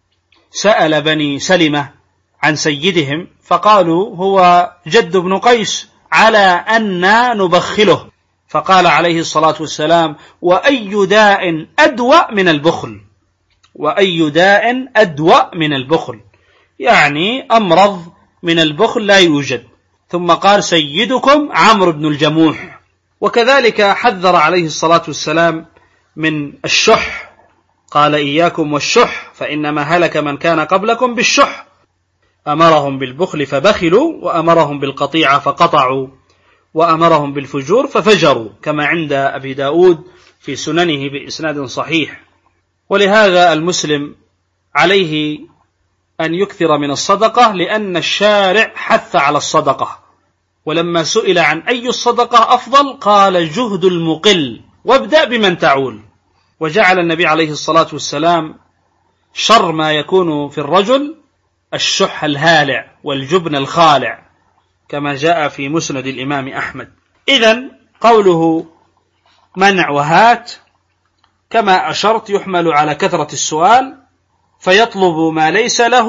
سأل بني سلمة عن سيدهم فقالوا: هو جد بن قيس، على أن نبخله. فقال عليه الصلاة والسلام: وأي داء أدوأ من البخل، وأي داء أدوأ من البخل. يعني أمرض من البخل لا يوجد. ثم قال سيدكم عمرو بن الجموح. وكذلك حذر عليه الصلاة والسلام من الشح، قال إياكم والشح فإنما هلك من كان قبلكم بالشح. أمرهم بالبخل فبخلوا، وأمرهم بالقطيعة فقطعوا، وأمرهم بالفجور ففجروا، كما عند أبي داود في سننه بإسناد صحيح. ولهذا المسلم عليه أن يكثر من الصدقة، لأن الشارع حث على الصدقة. ولما سئل عن أي الصدقة أفضل قال جهد المقل، وابدأ بمن تعول. وجعل النبي عليه الصلاة والسلام شر ما يكون في الرجل الشح الهالع والجبن الخالع، كما جاء في مسند الإمام أحمد. إذن قوله منع وهات كما أشرت يحمل على كثرة السؤال، فيطلب ما ليس له،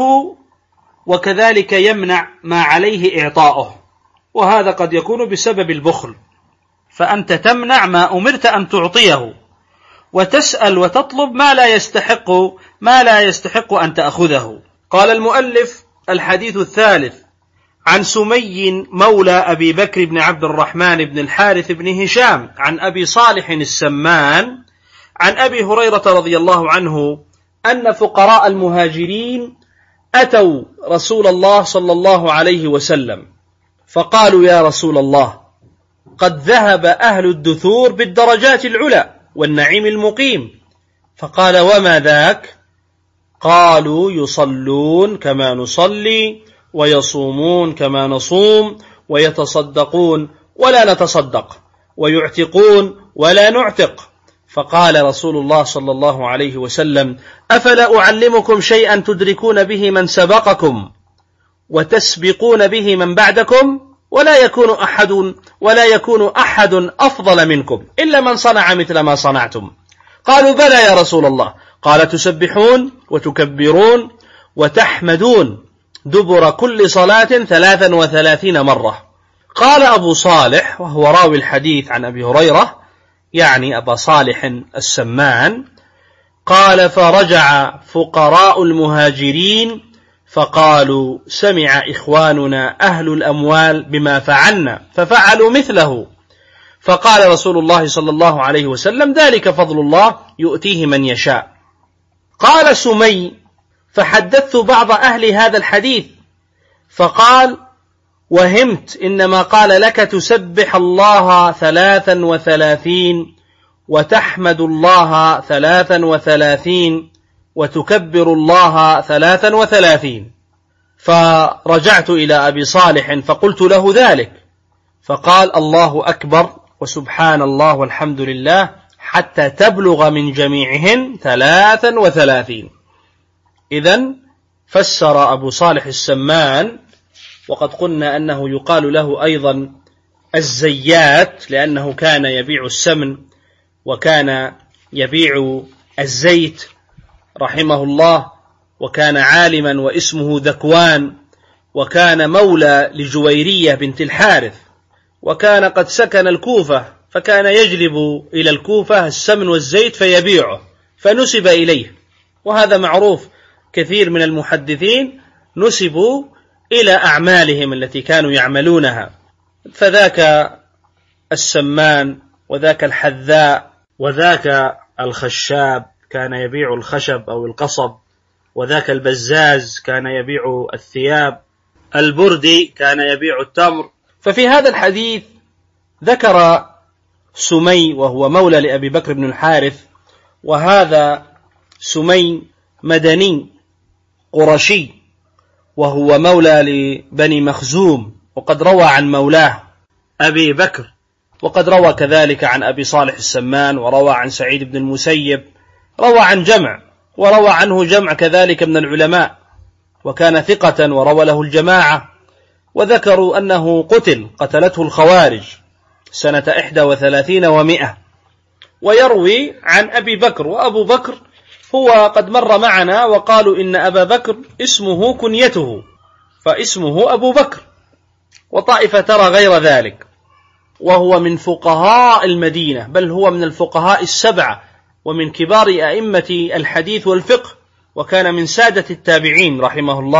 وكذلك يمنع ما عليه إعطاؤه، وهذا قد يكون بسبب البخل. فأنت تمنع ما أمرت أن تعطيه، وتسأل وتطلب ما لا يستحق ما لا يستحق أن تأخذه. قال المؤلف: الحديث الثالث عن سمي مولى أبي بكر بن عبد الرحمن بن الحارث بن هشام عن أبي صالح السمان عن أبي هريرة رضي الله عنه أن فقراء المهاجرين أتوا رسول الله صلى الله عليه وسلم فقالوا: يا رسول الله، قد ذهب أهل الدثور بالدرجات العلى والنعيم المقيم. فقال: وما ذاك؟ قالوا: يصلون كما نصلي، ويصومون كما نصوم، ويتصدقون ولا نتصدق، ويعتقون ولا نعتق. فقال رسول الله صلى الله عليه وسلم: أفلا أعلمكم شيئا تدركون به من سبقكم وتسبقون به من بعدكم، ولا يكون أحد ولا يكون أحد أفضل منكم إلا من صنع مثل ما صنعتم. قالوا: بلى يا رسول الله. قال: تسبحون وتكبرون وتحمدون دبر كل صلاة ثلاثا وثلاثين مرة. قال أبو صالح، وهو راوي الحديث عن أبي هريرة، يعني أبا صالح السمان، قال: فرجع فقراء المهاجرين فقالوا: سمع إخواننا أهل الأموال بما فعلنا ففعلوا مثله. فقال رسول الله صلى الله عليه وسلم: ذلك فضل الله يؤتيه من يشاء. قال سمي: فحدثت بعض أهل هذا الحديث فقال: وهمت، إنما قال لك تسبح الله ثلاثا وثلاثين، وتحمد الله ثلاثا وثلاثين، وتكبر الله ثلاثا وثلاثين. فرجعت إلى أبي صالح فقلت له ذلك، فقال: الله أكبر وسبحان الله والحمد لله حتى تبلغ من جميعهن ثلاثا وثلاثين. إذن فسر أبو صالح السمان، وقد قلنا أنه يقال له أيضا الزيات، لأنه كان يبيع السمن وكان يبيع الزيت رحمه الله، وكان عالما واسمه ذكوان، وكان مولى لجويرية بنت الحارث، وكان قد سكن الكوفة، فكان يجلب إلى الكوفة السمن والزيت فيبيعه، فنسب إليه. وهذا معروف، كثير من المحدثين نسبوا إلى أعمالهم التي كانوا يعملونها، فذاك السمان، وذاك الحذاء، وذاك الخشاب كان يبيع الخشب أو القصب، وذاك البزاز كان يبيع الثياب، البردي كان يبيع التمر. ففي هذا الحديث ذكر سمي وهو مولى لأبي بكر بن الحارث، وهذا سمي مدني قرشي، وهو مولى لبني مخزوم، وقد روى عن مولاه أبي بكر، وقد روى كذلك عن أبي صالح السمان، وروى عن سعيد بن المسيب، روى عن جمع، وروى عنه جمع كذلك من العلماء، وكان ثقة وروى له الجماعة. وذكروا أنه قتل قتلته الخوارج سنة إحدى وثلاثين ومئة. ويروي عن أبي بكر، وأبو بكر هو قد مر معنا، وقالوا إن أبا بكر اسمه كنيته، فاسمه أبو بكر، وطائفة ترى غير ذلك. وهو من فقهاء المدينة، بل هو من الفقهاء السبعة، ومن كبار أئمة الحديث والفقه، وكان من سادة التابعين رحمه الله،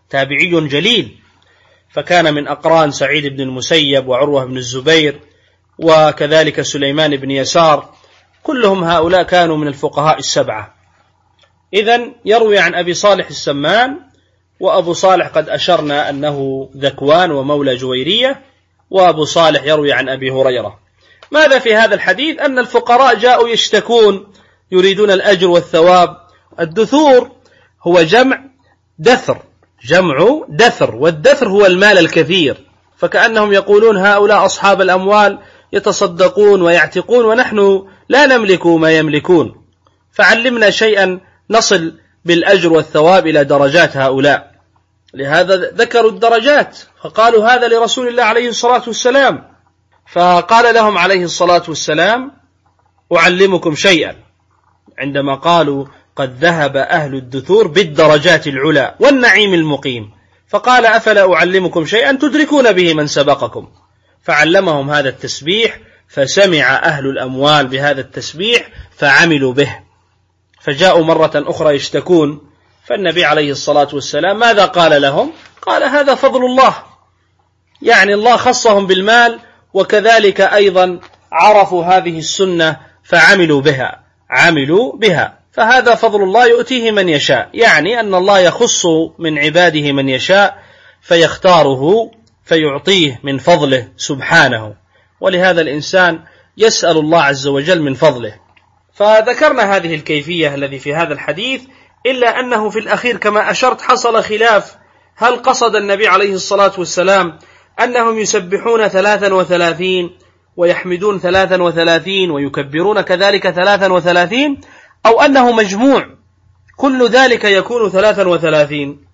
تابعي جليل، فكان من أقران سعيد بن المسيب وعروة بن الزبير وكذلك سليمان بن يسار، كلهم هؤلاء كانوا من الفقهاء السبعة. إذن يروي عن أبي صالح السمان، وأبو صالح قد أشرنا أنه ذكوان ومولى جويرية، وأبو صالح يروي عن أبي هريرة. ماذا في هذا الحديث؟ أن الفقراء جاءوا يشتكون يريدون الأجر والثواب. الدثور هو جمع دثر، جمع دثر، والدثر هو المال الكثير، فكأنهم يقولون هؤلاء أصحاب الأموال يتصدقون ويعتقون ونحن لا نملك ما يملكون، فعلمنا شيئا نصل بالأجر والثواب إلى درجات هؤلاء. لهذا ذكروا الدرجات، فقالوا هذا لرسول الله عليه الصلاة والسلام، فقال لهم عليه الصلاة والسلام أعلمكم شيئا، عندما قالوا قد ذهب أهل الدثور بالدرجات العلى والنعيم المقيم، فقال أفلا أعلمكم شيئا تدركون به من سبقكم، فعلمهم هذا التسبيح، فسمع أهل الأموال بهذا التسبيح فعملوا به، فجاءوا مرة أخرى يشتكون، فالنبي عليه الصلاة والسلام ماذا قال لهم؟ قال هذا فضل الله، يعني الله خصهم بالمال، وكذلك أيضا عرفوا هذه السنة فعملوا بها، عملوا بها، فهذا فضل الله يؤتيه من يشاء، يعني أن الله يخص من عباده من يشاء فيختاره فيعطيه من فضله سبحانه، ولهذا الإنسان يسأل الله عز وجل من فضله. فذكرنا هذه الكيفية الذي في هذا الحديث، إلا أنه في الأخير كما أشرت حصل خلاف، هل قصد النبي عليه الصلاة والسلام أنهم يسبحون ثلاثا وثلاثين ويحمدون ثلاثا وثلاثين ويكبرون كذلك ثلاثا وثلاثين، أو أنه مجموع كل ذلك يكون ثلاثا وثلاثين؟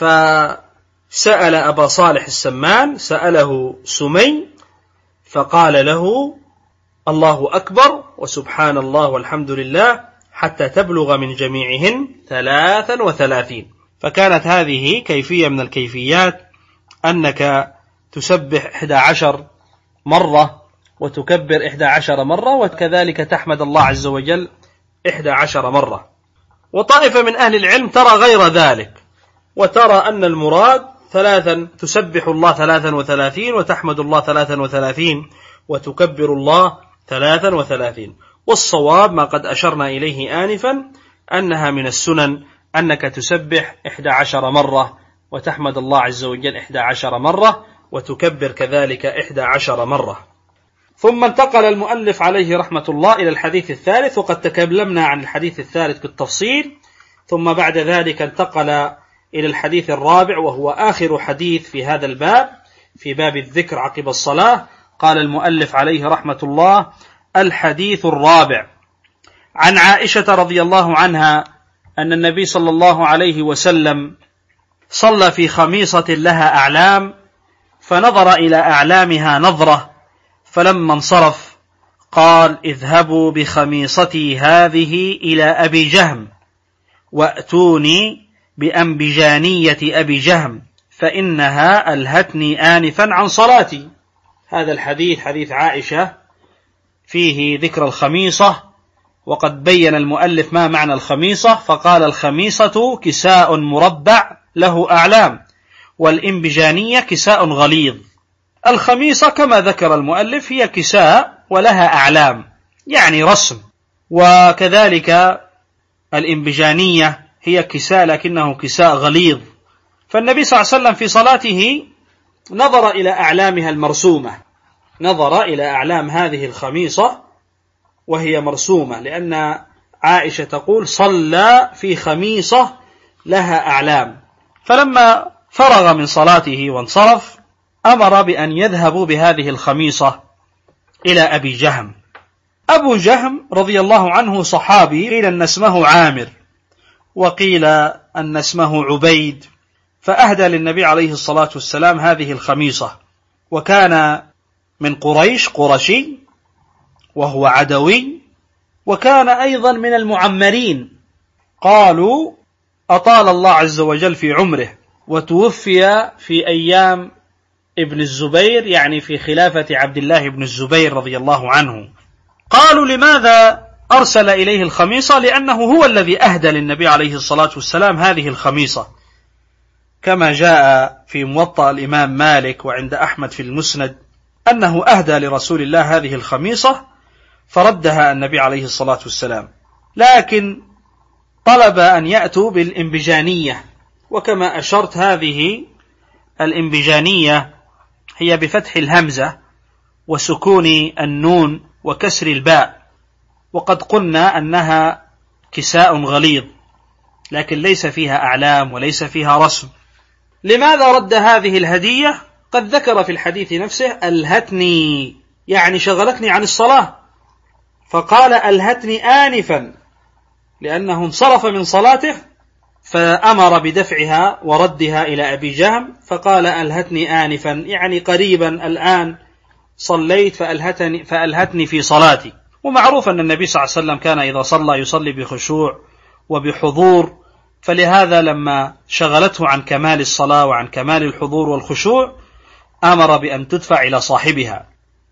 فسأل أبا صالح السمان، سأله سمي فقال له الله أكبر وسبحان الله والحمد لله حتى تبلغ من جميعهن ثلاثا وثلاثين. فكانت هذه كيفية من الكيفيات، أنك تسبح إحدى عشر مرة وتكبر إحدى عشر مرة، وكذلك تحمد الله عز وجل إحدى عشر مرة. وطائفة من أهل العلم ترى غير ذلك، وترى أن المراد ثلاثا، تسبح الله ثلاثا وثلاثين وتحمد الله ثلاثا وثلاثين وتكبر الله ثلاثا وثلاثين. والصواب ما قد أشرنا إليه آنفا، أنها من السنن أنك تسبح إحدى عشر مرة وتحمد الله عز وجل إحدى عشر مرة وتكبر كذلك إحدى عشر مرة. ثم انتقل المؤلف عليه رحمة الله إلى الحديث الثالث، وقد تكلمنا عن الحديث الثالث بالتفصيل، ثم بعد ذلك انتقل إلى الحديث الرابع، وهو آخر حديث في هذا الباب، في باب الذكر عقب الصلاة. قال المؤلف عليه رحمة الله: الحديث الرابع، عن عائشة رضي الله عنها أن النبي صلى الله عليه وسلم صلى في خميصة لها أعلام، فنظر إلى أعلامها نظرة، فلما انصرف قال: اذهبوا بخميصتي هذه إلى أبي جهم وأتوني بأنبجانية أبي جهم فإنها ألهتني آنفا عن صلاتي. هذا الحديث حديث عائشة فيه ذكر الخميصة، وقد بين المؤلف ما معنى الخميصة، فقال: الخميصة كساء مربع له أعلام، والإنبجانية كساء غليظ. الخميصة كما ذكر المؤلف هي كساء ولها أعلام، يعني رسم، وكذلك الإنبجانية هي كساء لكنه كساء غليظ. فالنبي صلى الله عليه وسلم في صلاته نظر إلى أعلامها المرسومة، نظر إلى أعلام هذه الخميصة وهي مرسومة، لأن عائشة تقول: صلى في خميصة لها أعلام. فلما فرغ من صلاته وانصرف أمر بأن يذهبوا بهذه الخميصة إلى أبي جهم. أبو جهم رضي الله عنه صحابي، قيل أن اسمه عامر وقيل أن اسمه عبيد، فأهدى للنبي عليه الصلاة والسلام هذه الخميصة، وكان من قريش، قرشي، وهو عدوي، وكان أيضا من المعمرين. قالوا: أطال الله عز وجل في عمره، وتوفي في أيام ابن الزبير، يعني في خلافة عبد الله بن الزبير رضي الله عنه. قالوا: لماذا أرسل إليه الخميصة؟ لأنه هو الذي أهدى للنبي عليه الصلاة والسلام هذه الخميصة. كما جاء في موطأ الإمام مالك وعند أحمد في المسند أنه أهدى لرسول الله هذه الخميصة فردها النبي عليه الصلاة والسلام، لكن طلب أن يأتوا بالإنبجانية، وكما أشرت هذه الإنبجانية هي بفتح الهمزة وسكون النون وكسر الباء، وقد قلنا أنها كساء غليظ لكن ليس فيها أعلام وليس فيها رسم. لماذا رد هذه الهدية؟ قد ذكر في الحديث نفسه ألهتني، يعني شغلتني عن الصلاة، فقال ألهتني آنفا لأنه انصرف من صلاته فأمر بدفعها وردها إلى أبي جهم، فقال ألهتني آنفا يعني قريبا الآن صليت فألهتني, فألهتني في صلاتي. ومعروف أن النبي صلى الله عليه وسلم كان إذا صلى يصلي بخشوع وبحضور، فلهذا لما شغلته عن كمال الصلاة وعن كمال الحضور والخشوع أمر بأن تدفع إلى صاحبها.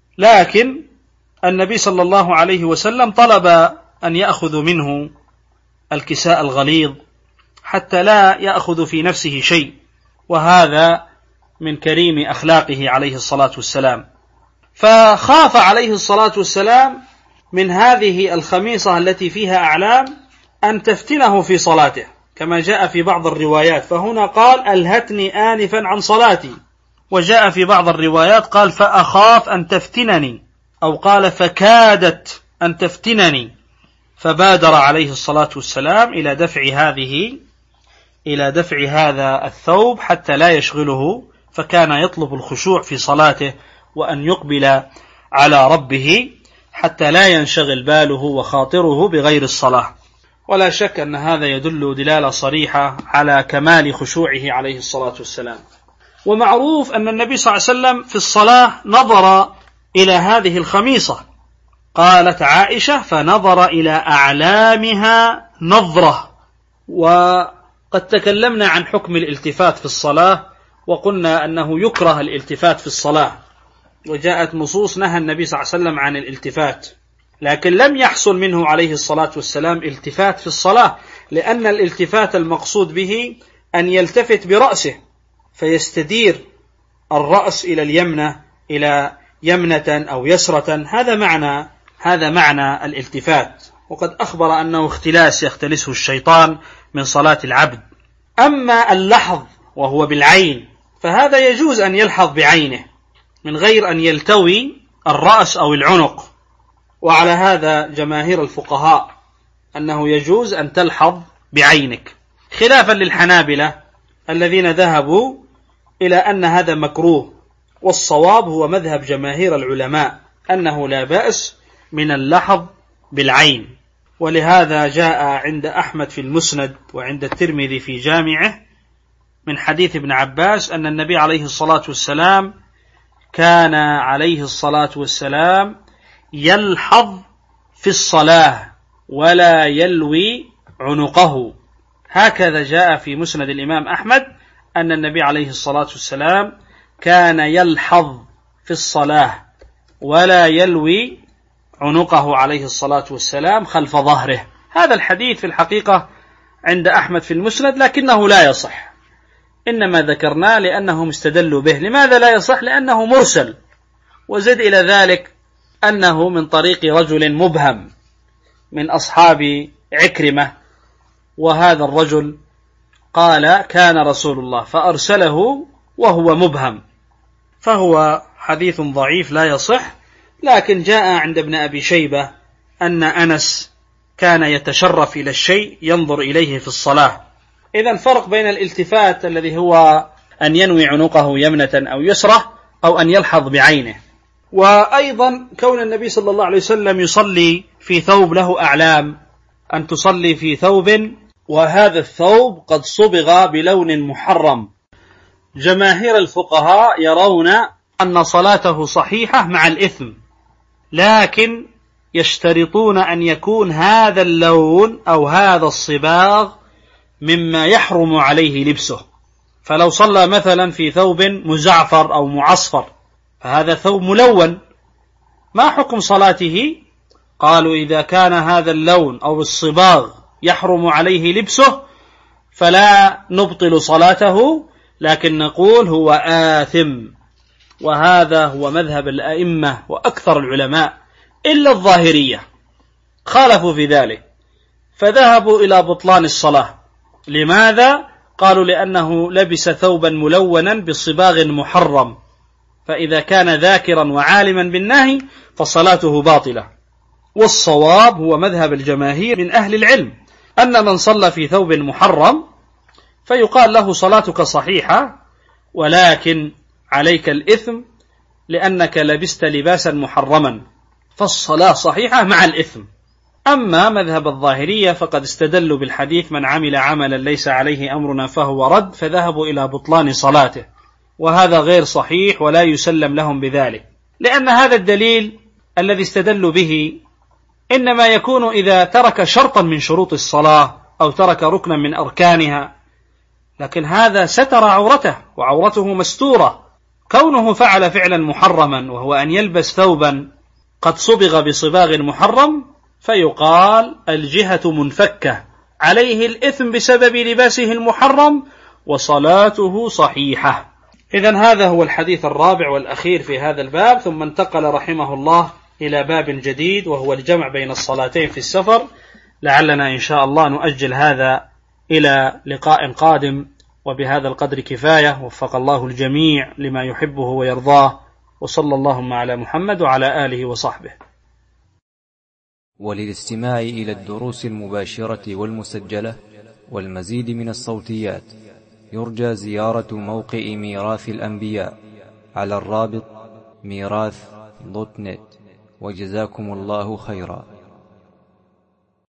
لكن النبي صلى الله عليه وسلم طلب أن يأخذ منه الكساء الغليظ حتى لا يأخذ في نفسه شيء، وهذا من كريم أخلاقه عليه الصلاة والسلام. فخاف عليه الصلاة والسلام من هذه الخميصة التي فيها أعلام أن تفتنه في صلاته كما جاء في بعض الروايات، فهنا قال ألهتني آنفا عن صلاتي، وجاء في بعض الروايات قال فأخاف أن تفتنني، أو قال فكادت أن تفتنني، فبادر عليه الصلاة والسلام إلى دفع هذه إلى دفع هذا الثوب حتى لا يشغله، فكان يطلب الخشوع في صلاته وأن يقبل على ربه حتى لا ينشغل باله وخاطره بغير الصلاة. ولا شك أن هذا يدل دلالة صريحة على كمال خشوعه عليه الصلاة والسلام. ومعروف أن النبي صلى الله عليه وسلم في الصلاة نظر إلى هذه الخميصة، قالت عائشة فنظر إلى أعلامها نظرة. وقد تكلمنا عن حكم الالتفات في الصلاة وقلنا أنه يكره الالتفات في الصلاة، وجاءت نصوص نهى النبي صلى الله عليه وسلم عن الالتفات، لكن لم يحصل منه عليه الصلاة والسلام التفات في الصلاة، لأن الالتفات المقصود به أن يلتفت برأسه فيستدير الرأس إلى اليمنة إلى يمنة أو يسرة، هذا معنى هذا معنى الالتفات. وقد أخبر أنه اختلاس يختلسه الشيطان من صلاة العبد. أما اللحظ وهو بالعين فهذا يجوز أن يلحظ بعينه من غير أن يلتوي الرأس أو العنق، وعلى هذا جماهير الفقهاء أنه يجوز أن تلحظ بعينك، خلافا للحنابلة الذين ذهبوا إلى أن هذا مكروه، والصواب هو مذهب جماهير العلماء أنه لا بأس من اللحظ بالعين. ولهذا جاء عند أحمد في المسند وعند الترمذي في جامعه من حديث ابن عباس أن النبي عليه الصلاة والسلام كان عليه الصلاة والسلام يلحظ في الصلاة ولا يلوي عنقه. هكذا جاء في مسند الإمام أحمد أن النبي عليه الصلاة والسلام كان يلحظ في الصلاة ولا يلوي عنقه عليه الصلاة والسلام خلف ظهره. هذا الحديث في الحقيقة عند أحمد في المسند لكنه لا يصح، إنما ذكرناه لأنهم استدلوا به. لماذا لا يصح؟ لأنه مرسل، وزد إلى ذلك أنه من طريق رجل مبهم من أصحاب عكرمة، وهذا الرجل قال كان رسول الله فأرسله وهو مبهم، فهو حديث ضعيف لا يصح. لكن جاء عند ابن أبي شيبة أن أنس كان يتشرف إلى الشيء ينظر إليه في الصلاة. إذن فرق بين الالتفات الذي هو أن ينوي عنقه يمنة أو يسرة أو أن يلحظ بعينه. وأيضا كون النبي صلى الله عليه وسلم يصلي في ثوب له أعلام، أن تصلي في ثوب وهذا الثوب قد صبغ بلون محرم، جماهير الفقهاء يرون أن صلاته صحيحة مع الإثم، لكن يشترطون أن يكون هذا اللون أو هذا الصباغ مما يحرم عليه لبسه. فلو صلى مثلا في ثوب مزعفر أو معصفر فهذا ثوب ملون، ما حكم صلاته؟ قالوا إذا كان هذا اللون أو الصباغ يحرم عليه لبسه فلا نبطل صلاته، لكن نقول هو آثم، وهذا هو مذهب الأئمة وأكثر العلماء إلا الظاهرية خالفوا في ذلك، فذهبوا إلى بطلان الصلاة. لماذا؟ قالوا لأنه لبس ثوبا ملونا بصباغ محرم، فإذا كان ذاكرا وعالما بالنهي فصلاته باطلة. والصواب هو مذهب الجماهير من أهل العلم أن من صلى في ثوب محرم فيقال له صلاتك صحيحة، ولكن عليك الإثم لأنك لبست لباسا محرما، فالصلاة صحيحة مع الإثم. أما مذهب الظاهرية فقد استدلوا بالحديث من عمل عملا ليس عليه أمرنا فهو رد، فذهبوا إلى بطلان صلاته، وهذا غير صحيح ولا يسلم لهم بذلك، لأن هذا الدليل الذي استدلوا به إنما يكون إذا ترك شرطا من شروط الصلاة أو ترك ركنا من أركانها، لكن هذا ستر عورته وعورته مستورة. كونه فعل فعلا محرما وهو أن يلبس ثوبا قد صبغ بصباغ محرم فيقال الجهة منفكة، عليه الإثم بسبب لباسه المحرم وصلاته صحيحة. إذن هذا هو الحديث الرابع والأخير في هذا الباب. ثم انتقل رحمه الله إلى باب جديد وهو الجمع بين الصلاتين في السفر. لعلنا إن شاء الله نؤجل هذا إلى لقاء قادم، وبهذا القدر كفاية. وفق الله الجميع لما يحبه ويرضاه، وصلى اللهم على محمد وعلى آله وصحبه. وللاستماع إلى الدروس المباشرة والمسجلة والمزيد من الصوتيات يرجى زيارة موقع ميراث الأنبياء على الرابط ميراث دوت نت. وجزاكم الله خيرا.